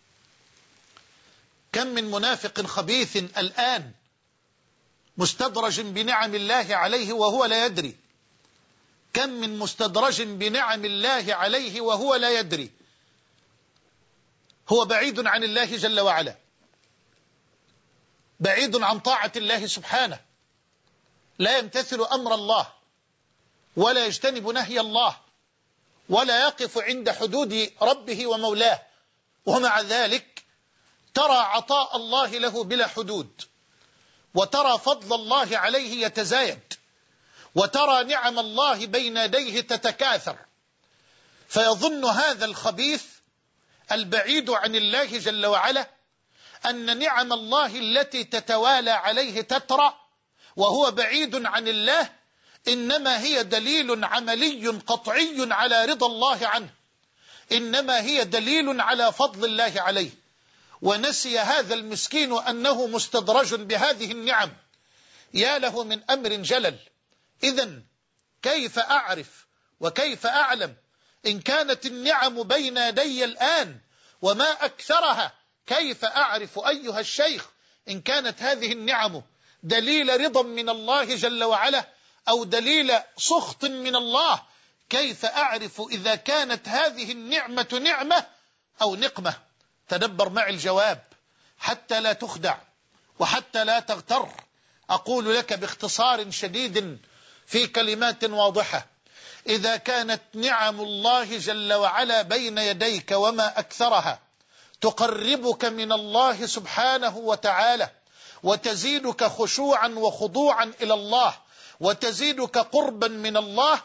كم من منافق خبيث الآن مستدرج بنعم الله عليه وهو لا يدري. كم من مستدرج بنعم الله عليه وهو لا يدري. هو بعيد عن الله جل وعلا، بعيد عن طاعة الله سبحانه، لا يمتثل أمر الله ولا يجتنب نهي الله ولا يقف عند حدود ربه ومولاه، ومع ذلك ترى عطاء الله له بلا حدود، وترى فضل الله عليه يتزايد، وترى نعم الله بين يديه تتكاثر. فيظن هذا الخبيث البعيد عن الله جل وعلا أن نعم الله التي تتوالى عليه تترى وهو بعيد عن الله إنما هي دليل عملي قطعي على رضا الله عنه، إنما هي دليل على فضل الله عليه. ونسي هذا المسكين أنه مستدرج بهذه النعم. يا له من أمر جلل. إذن كيف أعرف وكيف أعلم إن كانت النعم بين يدي الآن وما أكثرها؟ كيف أعرف أيها الشيخ إن كانت هذه النعم دليل رضا من الله جل وعلا أو دليل سخط من الله؟ كيف أعرف إذا كانت هذه النعمة نعمة أو نقمة؟ تدبر معي الجواب حتى لا تخدع وحتى لا تغتر. أقول لك باختصار شديد في كلمات واضحة: إذا كانت نعم الله جل وعلا بين يديك وما أكثرها تقربك من الله سبحانه وتعالى وتزيدك خشوعا وخضوعا إلى الله وتزيدك قربا من الله،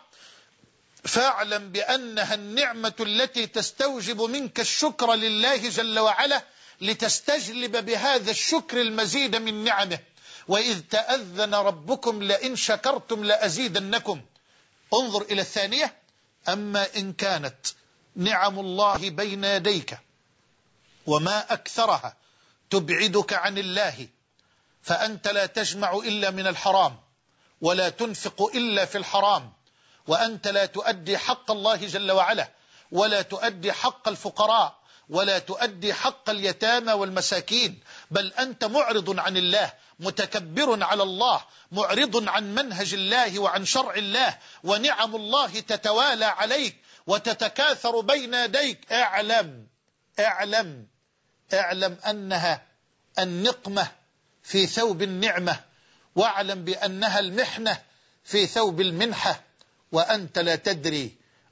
فاعلم بأنها النعمة التي تستوجب منك الشكر لله جل وعلا لتستجلب بهذا الشكر المزيد من نعمه. وإذ تأذن ربكم لئن شكرتم لأزيدنكم. انظر إلى الثانية: أما إن كانت نعم الله بين يديك وما أكثرها تبعدك عن الله، فأنت لا تجمع إلا من الحرام ولا تنفق إلا في الحرام، وأنت لا تؤدي حق الله جل وعلا ولا تؤدي حق الفقراء ولا تؤدي حق اليتامى والمساكين، بل أنت معرض عن الله، متكبر على الله، معرض عن منهج الله وعن شرع الله، ونعم الله تتوالى عليك وتتكاثر بين يديك. اعلم اعلم اعلم أنها النقمة في ثوب النعمة، واعلم بأنها المحنة في ثوب المنحة، وأنت لا تدري.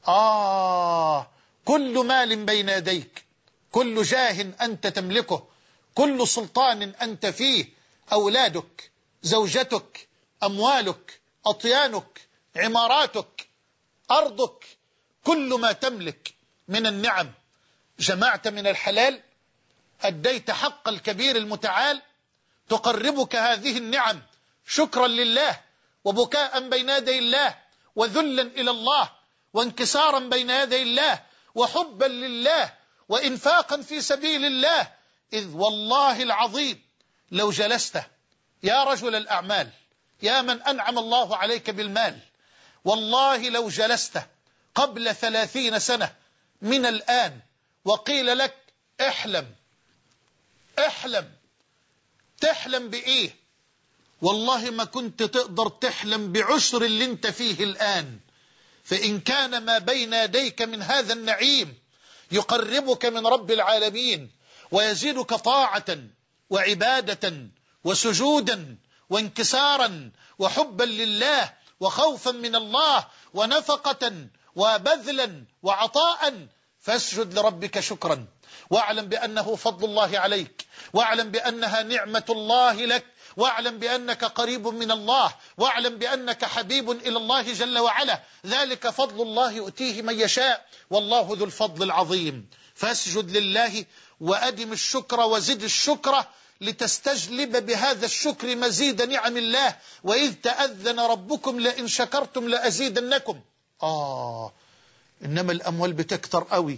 آه كل مال بين يديك، كل جاه أنت تملكه، كل سلطان أنت فيه، أولادك، زوجتك، أموالك، أطيانك، عماراتك، أرضك، كل ما تملك من النعم، جمعت من الحلال، أديت حق الكبير المتعال، تقربك هذه النعم شكرا لله وبكاء بين يدي الله وذلا إلى الله وانكسارا بين يدي الله وحبا لله وإنفاقا في سبيل الله. إذ والله العظيم لو جلست يا رجل الأعمال، يا من أنعم الله عليك بالمال، والله لو جلست قبل ثلاثين سنة من الآن وقيل لك احلم احلم، تحلم بإيه؟ والله ما كنت تقدر تحلم بعشر اللي انت فيه الآن. فإن كان ما بين يديك من هذا النعيم يقربك من رب العالمين ويزيدك طاعة وعبادة وسجودا وانكسارا وحبا لله وخوفا من الله ونفقة وبذلا وعطاء، فاسجد لربك شكرا، واعلم بأنه فضل الله عليك، واعلم بأنها نعمة الله لك، واعلم بأنك قريب من الله، واعلم بأنك حبيب إلى الله جل وعلا. ذلك فضل الله يؤتيه من يشاء والله ذو الفضل العظيم. فاسجد لله وأدم الشكر وزد الشكر لتستجلب بهذا الشكر مزيد نعم الله. وإذ تأذن ربكم لئن شكرتم لأزيدنكم. آه إنما الأموال بتكتر قوي،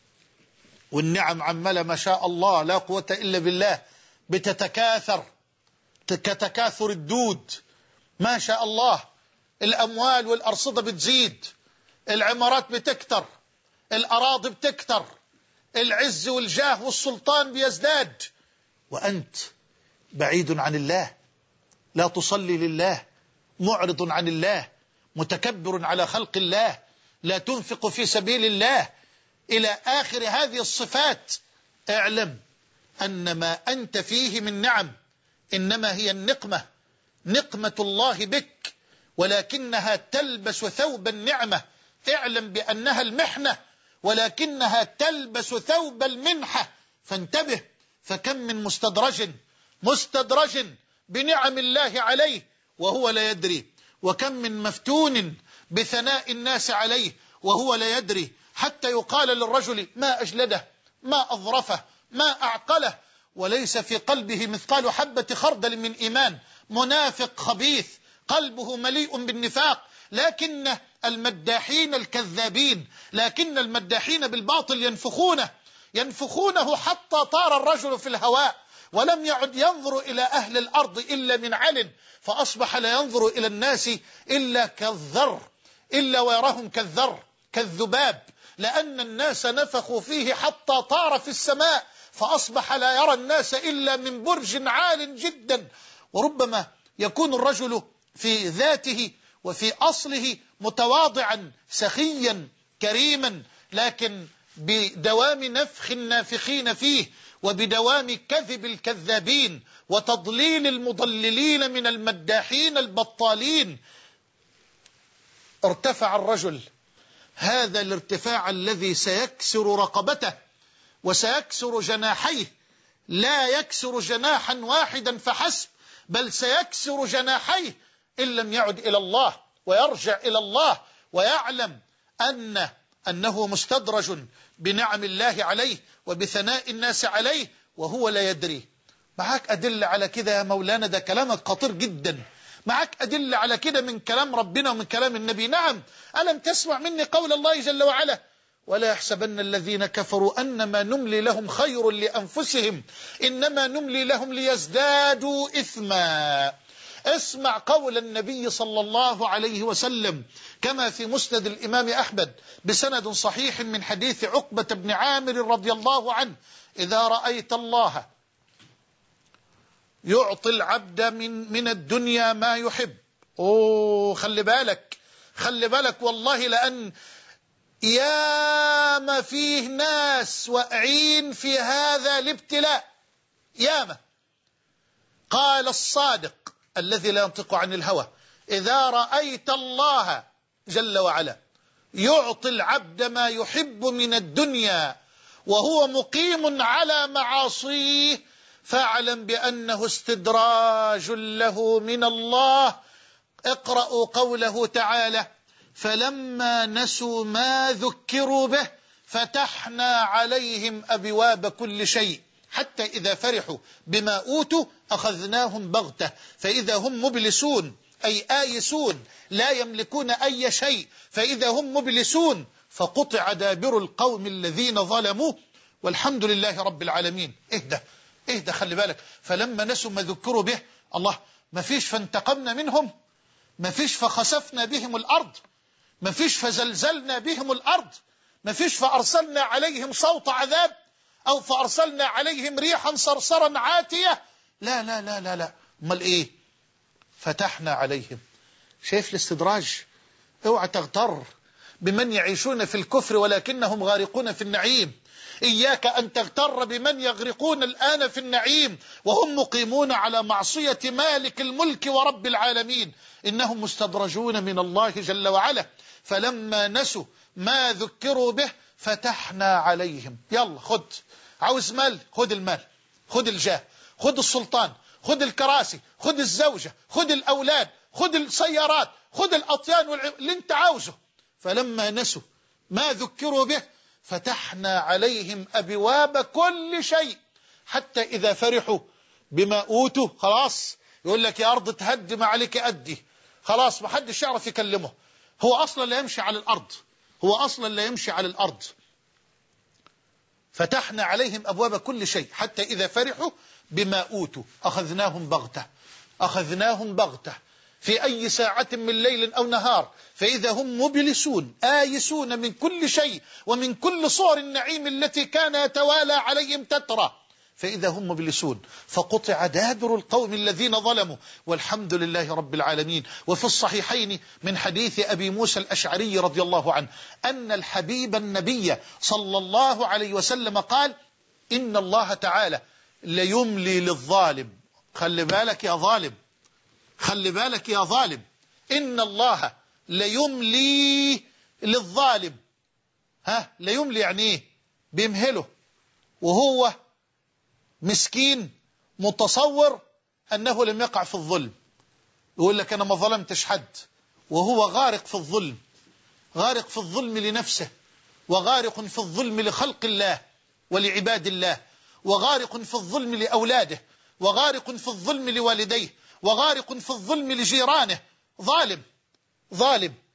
والنعم عمالة ما شاء الله لا قوة إلا بالله بتتكاثر كتكاثر الدود، ما شاء الله. الأموال والأرصدة بتزيد، العمارات بتكتر، الأراضي بتكتر، العز والجاه والسلطان بيزداد، وأنت بعيد عن الله، لا تصلي لله، معرض عن الله، متكبر على خلق الله، لا تنفق في سبيل الله، إلى آخر هذه الصفات. اعلم أن ما أنت فيه من نعم إنما هي النقمة، نقمة الله بك، ولكنها تلبس ثوب النعمة. اعلم بأنها المحنة ولكنها تلبس ثوب المنحة. فانتبه، فكم من مستدرج مستدرج بنعم الله عليه وهو لا يدري، وكم من مفتون بثناء الناس عليه وهو لا يدري، حتى يقال للرجل ما أجلده، ما أظرفه، ما أعقله، وليس في قلبه مثقال حبة خردل من إيمان. منافق خبيث قلبه مليء بالنفاق، لكن المداحين الكذابين، لكن المداحين بالباطل ينفخونه ينفخونه حتى طار الرجل في الهواء، ولم يعد ينظر إلى أهل الأرض إلا من علن، فأصبح لا ينظر إلى الناس إلا كالذر، إلا ويراهم كالذر كالذباب، لأن الناس نفخوا فيه حتى طار في السماء، فأصبح لا يرى الناس إلا من برج عال جدا. وربما يكون الرجل في ذاته وفي أصله متواضعا سخيا كريما، لكن بدوام نفخ النافخين فيه، وبدوام كذب الكذابين، وتضليل المضللين من المداحين البطالين، ارتفع الرجل هذا الارتفاع الذي سيكسر رقبته وسيكسر جناحيه، لا يكسر جناحا واحدا فحسب، بل سيكسر جناحيه إن لم يعد إلى الله ويرجع إلى الله ويعلم أن أنه مستدرج بنعم الله عليه وبثناء الناس عليه وهو لا يدري. معك أدلة على كده يا مولانا؟ ده كلامك خطير جدا. معك أدلة على كده من كلام ربنا ومن كلام النبي؟ نعم. ألم تسمع مني قول الله جل وعلا: ولا يحسبن الذين كفروا أنما نملي لهم خير لأنفسهم إنما نملي لهم ليزدادوا إثما. اسمع قول النبي صلى الله عليه وسلم كما في مسند الإمام أحمد بسند صحيح من حديث عقبة بن عامر رضي الله عنه: إذا رأيت الله يعطي العبد من, من الدنيا ما يحب. أوه، خلي بالك خلي بالك والله، لأن ياما فيه ناس واقعين في هذا الابتلاء ياما. قال الصادق الذي لا ينطق عن الهوى: إذا رأيت الله جل وعلا يعطي العبد ما يحب من الدنيا وهو مقيم على معاصيه فاعلم بأنه استدراج له من الله. اقرأوا قوله تعالى: فلما نسوا ما ذكروا به فتحنا عليهم أبواب كل شيء حتى إذا فرحوا بما أوتوا أخذناهم بغتة فإذا هم مبلسون، أي آيسون لا يملكون أي شيء، فإذا هم مبلسون فقطع دابر القوم الذين ظلموا والحمد لله رب العالمين. اهدى اهدى خلي بالك. فلما نسوا ما ذكروا به، الله ما فيش فانتقمنا منهم، ما فيش فخسفنا بهم الأرض، ما فيش فزلزلنا بهم الأرض، ما فيش فأرسلنا عليهم صوت عذاب أو فأرسلنا عليهم ريحا صرصرا عاتية. لا لا لا لا لا امال إيه؟ فتحنا عليهم. شايف الاستدراج؟ اوعى تغتر بمن يعيشون في الكفر ولكنهم غارقون في النعيم. إياك أن تغتر بمن يغرقون الآن في النعيم وهم مقيمون على معصية مالك الملك ورب العالمين. إنهم مستدرجون من الله جل وعلا. فلما نسوا ما ذكروا به فتحنا عليهم. يلا خد، عاوز مال خد المال، خد الجاه، خد السلطان، خد الكراسي، خد الزوجة، خد الأولاد، خد السيارات، خد الأطيان والع... اللي انت عاوزه. فلما نسوا ما ذكروا به فتحنا عليهم أبواب كل شيء حتى إذا فرحوا بما أوتوا. خلاص يقول لك يا أرض تهدي ما عليك أدي، خلاص ما حدش يعرف يكلمه، هو أصلا لا يمشي على الأرض، هو أصلا لا يمشي على الأرض. فتحنا عليهم أبواب كل شيء حتى إذا فرحوا بما أوتوا أخذناهم بغتة أخذناهم بغتة في أي ساعة من ليل أو نهار فإذا هم مبلسون آيسون من كل شيء ومن كل صور النعيم التي كان يتوالى عليهم تترى فإذا هم مبلسون فقطع دابر القوم الذين ظلموا والحمد لله رب العالمين. وفي الصحيحين من حديث أبي موسى الأشعري رضي الله عنه أن الحبيب النبي صلى الله عليه وسلم قال: إن الله تعالى ليملي للظالم. خلي بالك يا ظالم، خلي بالك يا ظالم، إن الله ليملي للظالم. ها ليملي يعني ايه؟ بيمهله وهو مسكين متصور أنه لم يقع في الظلم، يقول لك أنا ما ظلمتش حد، وهو غارق في الظلم، غارق في الظلم لنفسه، وغارق في الظلم لخلق الله ولعباد الله، وغارق في الظلم لأولاده، وغارق في الظلم لوالديه، وغارق في الظلم لجيرانه. ظالم ظالم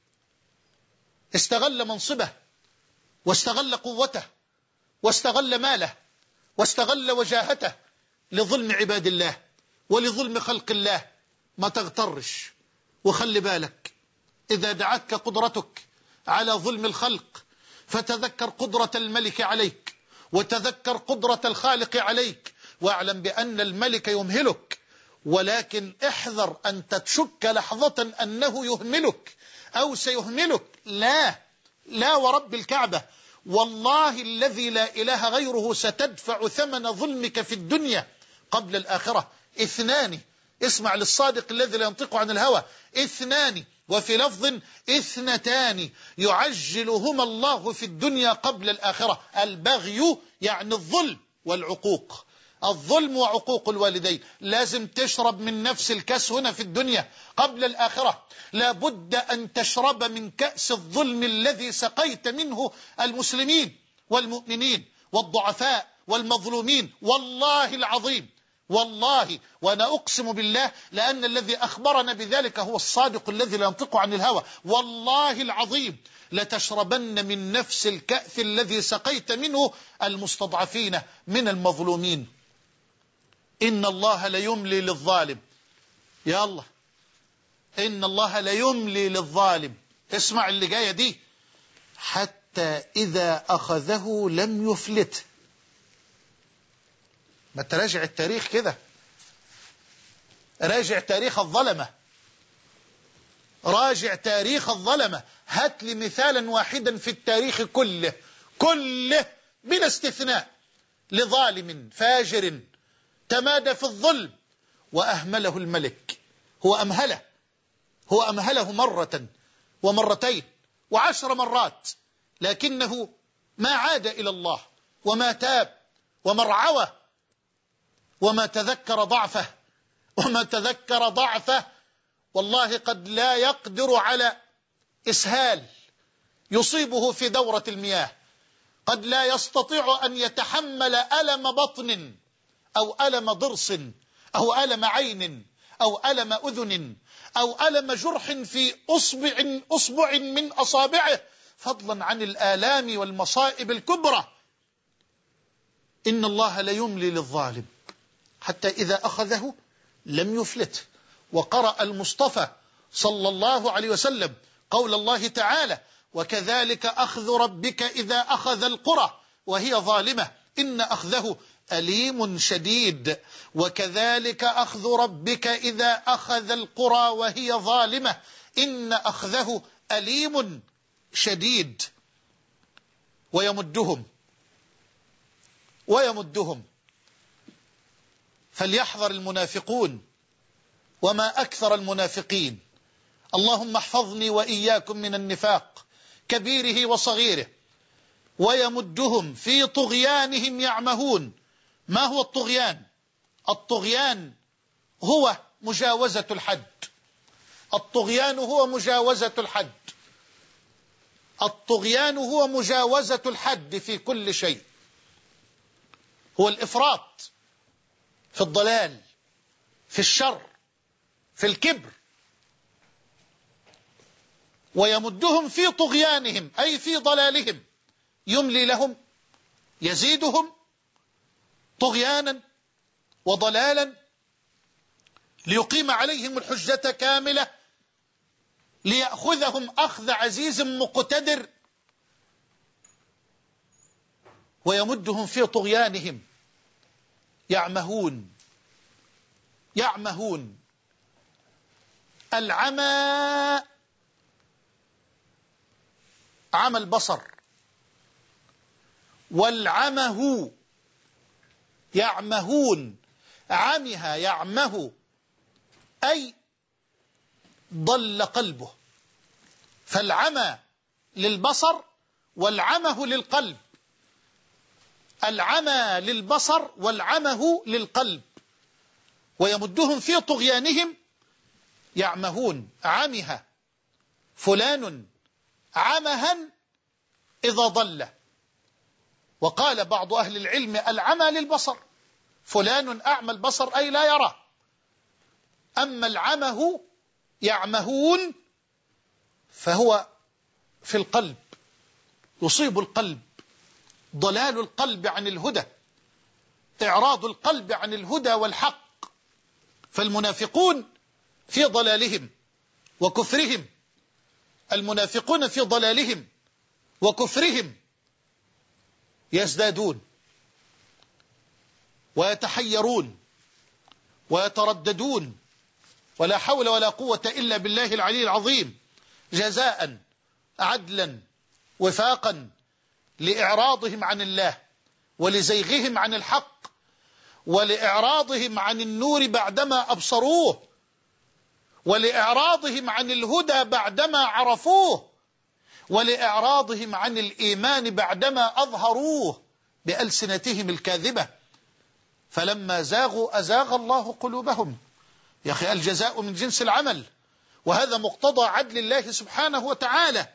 استغل منصبه واستغل قوته واستغل ماله واستغل وجاهته لظلم عباد الله ولظلم خلق الله. ما تغترش، وخلي بالك إذا دعتك قدرتك على ظلم الخلق فتذكر قدرة الملك عليك وتذكر قدرة الخالق عليك، واعلم بأن الملك يمهلك، ولكن احذر أن تشك لحظة أنه يهملك أو سيهملك. لا لا ورب الكعبة، والله الذي لا إله غيره ستدفع ثمن ظلمك في الدنيا قبل الآخرة. اثنان، اسمع للصادق الذي لا ينطق عن الهوى، اثنان وفي لفظ اثنتان يعجلهما الله في الدنيا قبل الآخرة: البغي يعني الظلم والعقوق. الظلم وعقوق الوالدين، لازم تشرب من نفس الكأس هنا في الدنيا قبل الآخرة. لابد أن تشرب من كأس الظلم الذي سقيت منه المسلمين والمؤمنين والضعفاء والمظلومين. والله العظيم، والله وأنا أقسم بالله، لأن الذي أخبرنا بذلك هو الصادق الذي لا ينطق عن الهوى، والله العظيم لتشربن من نفس الكأس الذي سقيت منه المستضعفين من المظلومين. إن الله ليملي للظالم، يا الله إن الله ليملي للظالم. اسمع اللي جاية دي: حتى إذا أخذه لم يفلته. ما تراجع التاريخ كده، راجع تاريخ الظلمة، راجع تاريخ الظلمة. هات لي مثالا واحدا في التاريخ كله كله بلا استثناء لظالم فاجر تمادى في الظلم وأهمله الملك. هو أمهله، هو أمهله مرة ومرتين وعشر مرات، لكنه ما عاد إلى الله وما تاب وما ارعوى وما تذكر ضعفه وما تذكر ضعفه. والله قد لا يقدر على إسهال يصيبه في دورة المياه، قد لا يستطيع أن يتحمل ألم بطن أو ألم ضرس أو ألم عين أو ألم أذن أو ألم جرح في أصبع, أصبع من أصابعه، فضلا عن الآلام والمصائب الكبرى. إن الله ليملي للظالم حتى إذا أخذه لم يفلته. وقرأ المصطفى صلى الله عليه وسلم قول الله تعالى: وكذلك أخذ ربك إذا أخذ القرى وهي ظالمة إن أخذه أليم شديد. وكذلك أخذ ربك إذا أخذ القرى وهي ظالمة إن أخذه أليم شديد. ويمدهم ويمدهم فليحذر المنافقون وما أكثر المنافقين. اللهم احفظني وإياكم من النفاق كبيره وصغيره. ويمدهم في طغيانهم يعمهون. ما هو الطغيان؟ الطغيان هو مجاوزة الحد. الطغيان هو مجاوزة الحد. الطغيان هو مجاوزة الحد في كل شيء، هو الإفراط في الضلال، في الشر، في الكبر. ويمدهم في طغيانهم أي في ضلالهم، يملي لهم، يزيدهم طغيانا وضلالا ليقيم عليهم الحجة كاملة، ليأخذهم أخذ عزيز مقتدر. ويمدهم في طغيانهم يعمهون يعمهون. العمى عمى البصر، والعمه يعمهون. عمها يعمه أي ضل قلبه، فالعمى للبصر والعمه للقلب. العمى للبصر والعمه للقلب. ويمدهم في طغيانهم يعمهون. عمها فلان عمها إذا ضل. وقال بعض أهل العلم: العمى للبصر، فلان أعمى البصر أي لا يرى. أما العمه يعمهون فهو في القلب، يصيب القلب ضلال القلب عن الهدى، إعراض القلب عن الهدى والحق. فالمنافقون في ضلالهم وكفرهم، المنافقون في ضلالهم وكفرهم يزدادون ويتحيرون ويترددون، ولا حول ولا قوة إلا بالله العلي العظيم، جزاء عدلا وفاقا لإعراضهم عن الله ولزيغهم عن الحق ولإعراضهم عن النور بعدما أبصروه ولإعراضهم عن الهدى بعدما عرفوه ولإعراضهم عن الإيمان بعدما أظهروه بألسنتهم الكاذبة. فلما زاغوا أزاغ الله قلوبهم. يا أخي الجزاء من جنس العمل، وهذا مقتضى عدل الله سبحانه وتعالى.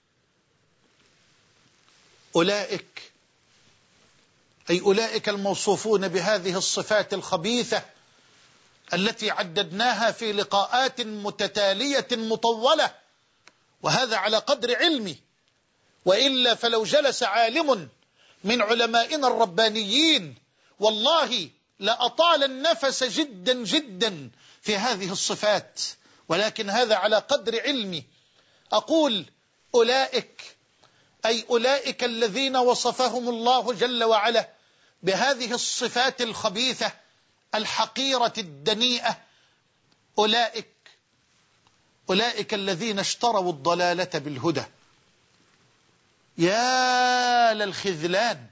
أولئك أي أولئك الموصوفون بهذه الصفات الخبيثة التي عددناها في لقاءات متتالية مطولة، وهذا على قدر علمي، وإلا فلو جلس عالم من علمائنا الربانيين والله لأطال النفس جدا جدا في هذه الصفات، ولكن هذا على قدر علمي. أقول أولئك أي أولئك الذين وصفهم الله جل وعلا بهذه الصفات الخبيثة الحقيرة الدنيئة. أولئك أولئك الذين اشتروا الضلالة بالهدى. يا للخذلان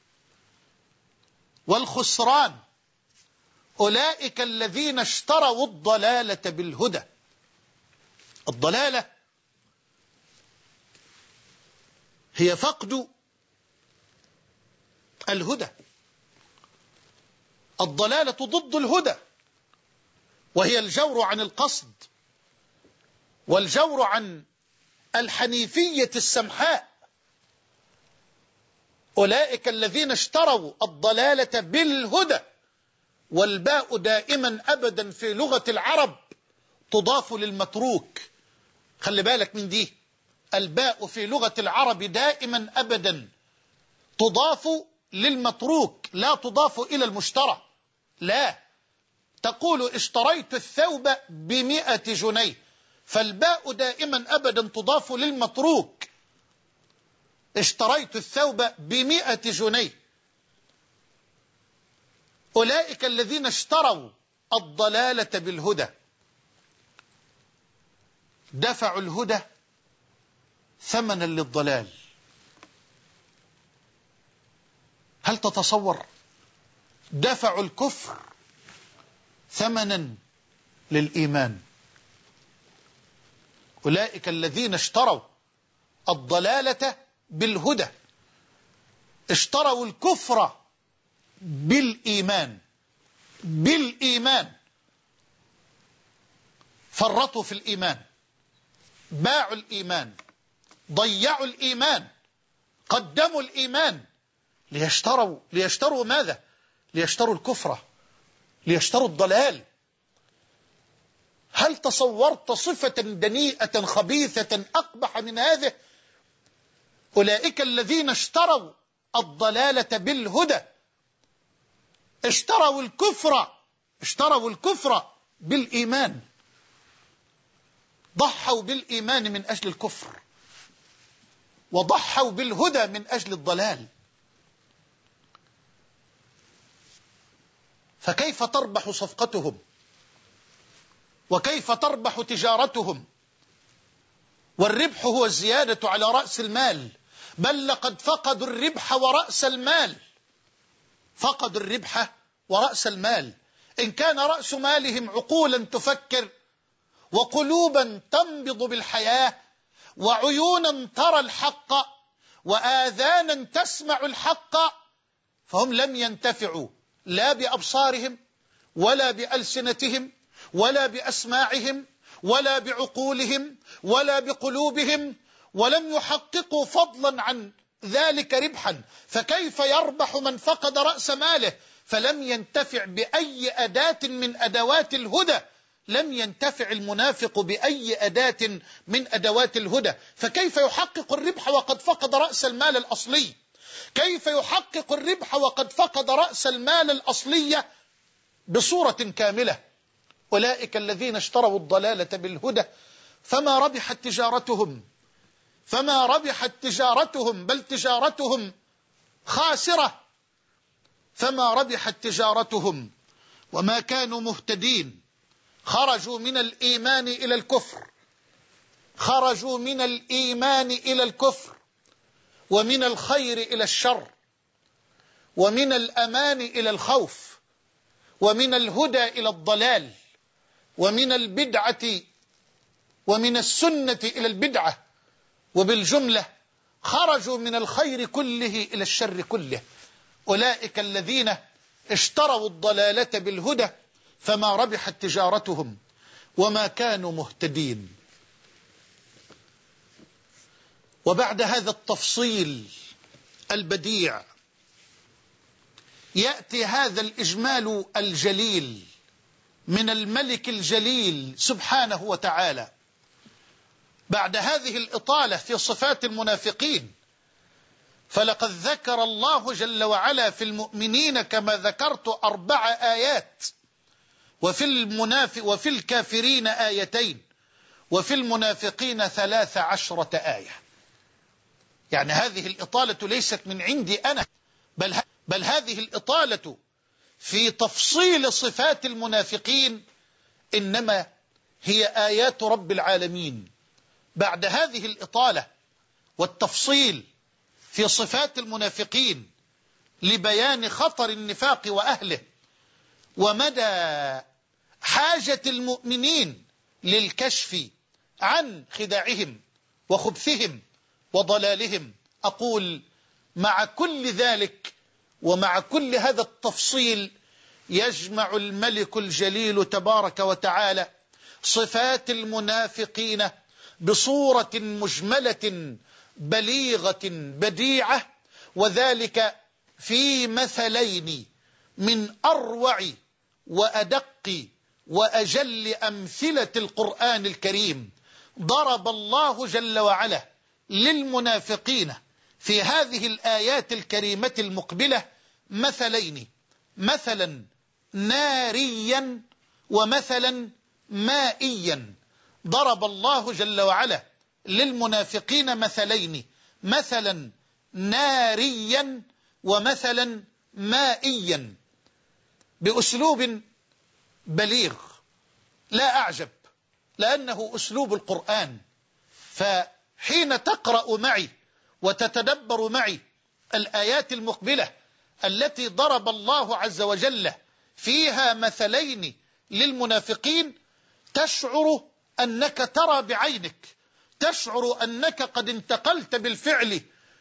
والخسران، أولئك الذين اشتروا الضلالة بالهدى. الضلالة هي فقد الهدى، الضلالة ضد الهدى، وهي الجور عن القصد والجور عن الحنيفية السمحاء. أولئك الذين اشتروا الضلالة بالهدى، والباء دائما أبدا في لغة العرب تضاف للمتروك. خلي بالك من دي، الباء في لغة العرب دائما أبدا تضاف للمتروك، لا تضاف إلى المشترى. لا تقول اشتريت الثوب بمئة جنيه، فالباء دائما أبدا تضاف للمتروك. اشتريت الثوب بمئة جنيه. أولئك الذين اشتروا الضلالة بالهدى، دفعوا الهدى ثمنا للضلال. هل تتصور؟ دفعوا الكفر ثمنا للإيمان. أولئك الذين اشتروا الضلالة بالهدى، اشتروا الكفر بالإيمان. بالإيمان فرطوا في الإيمان، باعوا الإيمان، ضيعوا الإيمان، قدموا الإيمان ليشتروا ليشتروا ماذا؟ ليشتروا الكفر، ليشتروا الضلال. هل تصورت صفة دنيئة خبيثة أقبح من هذه؟ أولئك الذين اشتروا الضلالة بالهدى، اشتروا الكفر اشتروا الكفر بالإيمان، ضحوا بالإيمان من أجل الكفر، وضحوا بالهدى من أجل الضلال. فكيف تربح صفقتهم؟ وكيف تربح تجارتهم؟ والربح هو الزيادة على رأس المال، بل لقد فقدوا الربح ورأس المال. فقدوا الربح ورأس المال. إن كان رأس مالهم عقولا تفكر، وقلوبا تنبض بالحياة، وعيونا ترى الحق، وآذانا تسمع الحق، فهم لم ينتفعوا لا بأبصارهم ولا بألسنتهم ولا بأسماعهم ولا بعقولهم ولا بقلوبهم، ولم يحققوا فضلا عن ذلك ربحا. فكيف يربح من فقد رأس ماله فلم ينتفع بأي أداة من أدوات الهدى لم ينتفع المنافق بأي أداة من أدوات الهدى، فكيف يحقق الربح وقد فقد رأس المال الأصلي؟ كيف يحقق الربح وقد فقد رأس المال الأصلي بصورة كاملة؟ أولئك الذين اشتروا الضلالة بالهدى فما ربحت تجارتهم فما ربحت تجارتهم بل تجارتهم خاسرة، فما ربحت تجارتهم وما كانوا مهتدين. خرجوا من الإيمان إلى الكفر خرجوا من الإيمان إلى الكفر، ومن الخير إلى الشر، ومن الأمان إلى الخوف، ومن الهدى إلى الضلال، ومن البدعة ومن السنة إلى البدعة، وبالجملة خرجوا من الخير كله إلى الشر كله. أولئك الذين اشتروا الضلالة بالهدى فما ربحت تجارتهم وما كانوا مهتدين. وبعد هذا التفصيل البديع يأتي هذا الإجمال الجليل من الملك الجليل سبحانه وتعالى. بعد هذه الإطالة في صفات المنافقين، فلقد ذكر الله جل وعلا في المؤمنين كما ذكرت أربع آيات، وفي المنافق وفي الكافرين آيتين، وفي المنافقين ثلاث عشرة آية. يعني هذه الإطالة ليست من عندي أنا، بل, بل هذه الإطالة في تفصيل صفات المنافقين إنما هي آيات رب العالمين. بعد هذه الإطالة والتفصيل في صفات المنافقين لبيان خطر النفاق وأهله ومدى حاجة المؤمنين للكشف عن خداعهم وخبثهم وضلالهم، أقول مع كل ذلك ومع كل هذا التفصيل يجمع الملك الجليل تبارك وتعالى صفات المنافقين بصورة مجملة بليغة بديعة، وذلك في مثلين من أروع وأدق وأجل أمثلة القرآن الكريم. ضرب الله جل وعلا للمنافقين في هذه الآيات الكريمة المقبلة مثلين، مثلا ناريا ومثلا مائيا. ضرب الله جل وعلا للمنافقين مثلين، مثلا ناريا ومثلا مائيا، بأسلوب بليغ لا أعجب، لأنه أسلوب القرآن. فحين تقرأ معي وتتدبر معي الآيات المقبلة التي ضرب الله عز وجل فيها مثلين للمنافقين، تشعر أنك ترى بعينك، تشعر أنك قد انتقلت بالفعل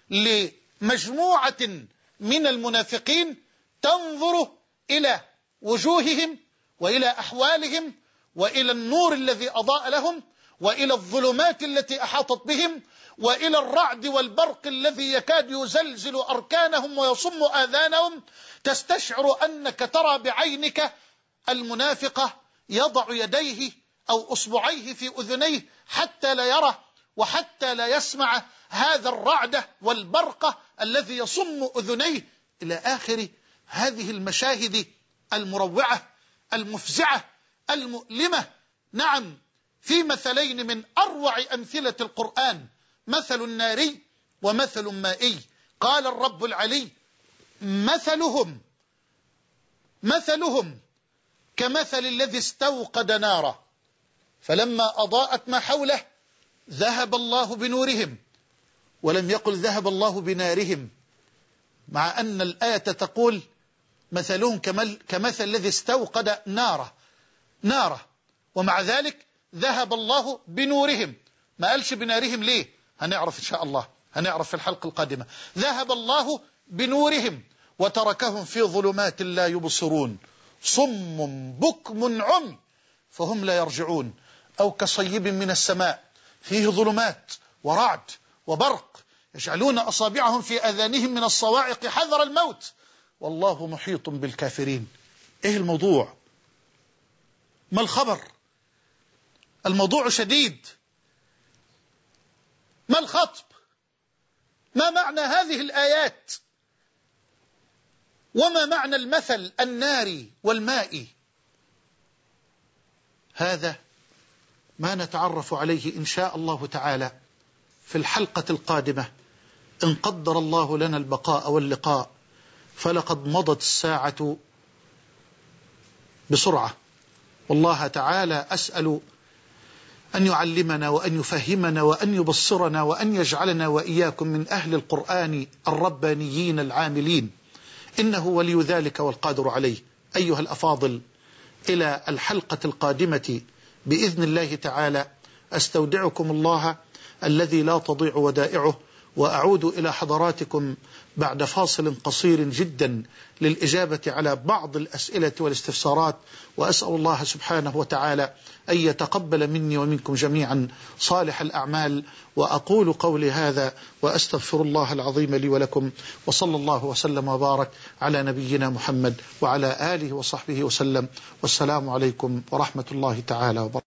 لمجموعة من المنافقين، تنظر إلى وجوههم وإلى أحوالهم وإلى النور الذي أضاء لهم وإلى الظلمات التي أحاطت بهم وإلى الرعد والبرق الذي يكاد يزلزل أركانهم ويصم آذانهم. تستشعر أنك ترى بعينك المنافقة يضع يديه أو أصبعيه في أذنيه حتى لا يرى وحتى لا يسمع هذا الرعد والبرق الذي يصم أذنيه، إلى آخر هذه المشاهد المروعة المفزعة المؤلمة. نعم، في مثلين من أروع أمثلة القرآن، مثل ناري ومثل مائي. قال الرب العلي: مثلهم مثلهم كمثل الذي استوقد نارا فلما أضاءت ما حوله ذهب الله بنورهم. ولم يقل ذهب الله بنارهم، مع أن الآية تقول مثلهم كمثل الذي استوقد نارا نارا ومع ذلك ذهب الله بنورهم. ما قالش بنارهم ليه؟ هنعرف إن شاء الله، هنعرف في الحلقة القادمة. ذهب الله بنورهم وتركهم في ظلمات لا يبصرون، صم بكم عمي فهم لا يرجعون، أو كصيب من السماء فيه ظلمات ورعد وبرق يجعلون أصابعهم في أذانهم من الصواعق حذر الموت والله محيط بالكافرين. إيه الموضوع؟ ما الخبر؟ الموضوع شديد. ما الخطب؟ ما معنى هذه الآيات؟ وما معنى المثل النار والماء؟ هذا ما نتعرف عليه إن شاء الله تعالى في الحلقة القادمة إن قدر الله لنا البقاء واللقاء، فلقد مضت الساعة بسرعة. والله تعالى أسأل أن يعلمنا وأن يفهمنا وأن يبصرنا وأن يجعلنا وإياكم من أهل القرآن الربانيين العاملين، إنه ولي ذلك والقادر عليه. أيها الأفاضل، إلى الحلقة القادمة بإذن الله تعالى أستودعكم الله الذي لا تضيع ودائعه، وأعود إلى حضراتكم بعد فاصل قصير جدا للإجابة على بعض الأسئلة والاستفسارات، وأسأل الله سبحانه وتعالى أن يتقبل مني ومنكم جميعا صالح الأعمال. وأقول قولي هذا وأستغفر الله العظيم لي ولكم، وصلى الله وسلم وبارك على نبينا محمد وعلى آله وصحبه وسلم، والسلام عليكم ورحمة الله تعالى وبركاته.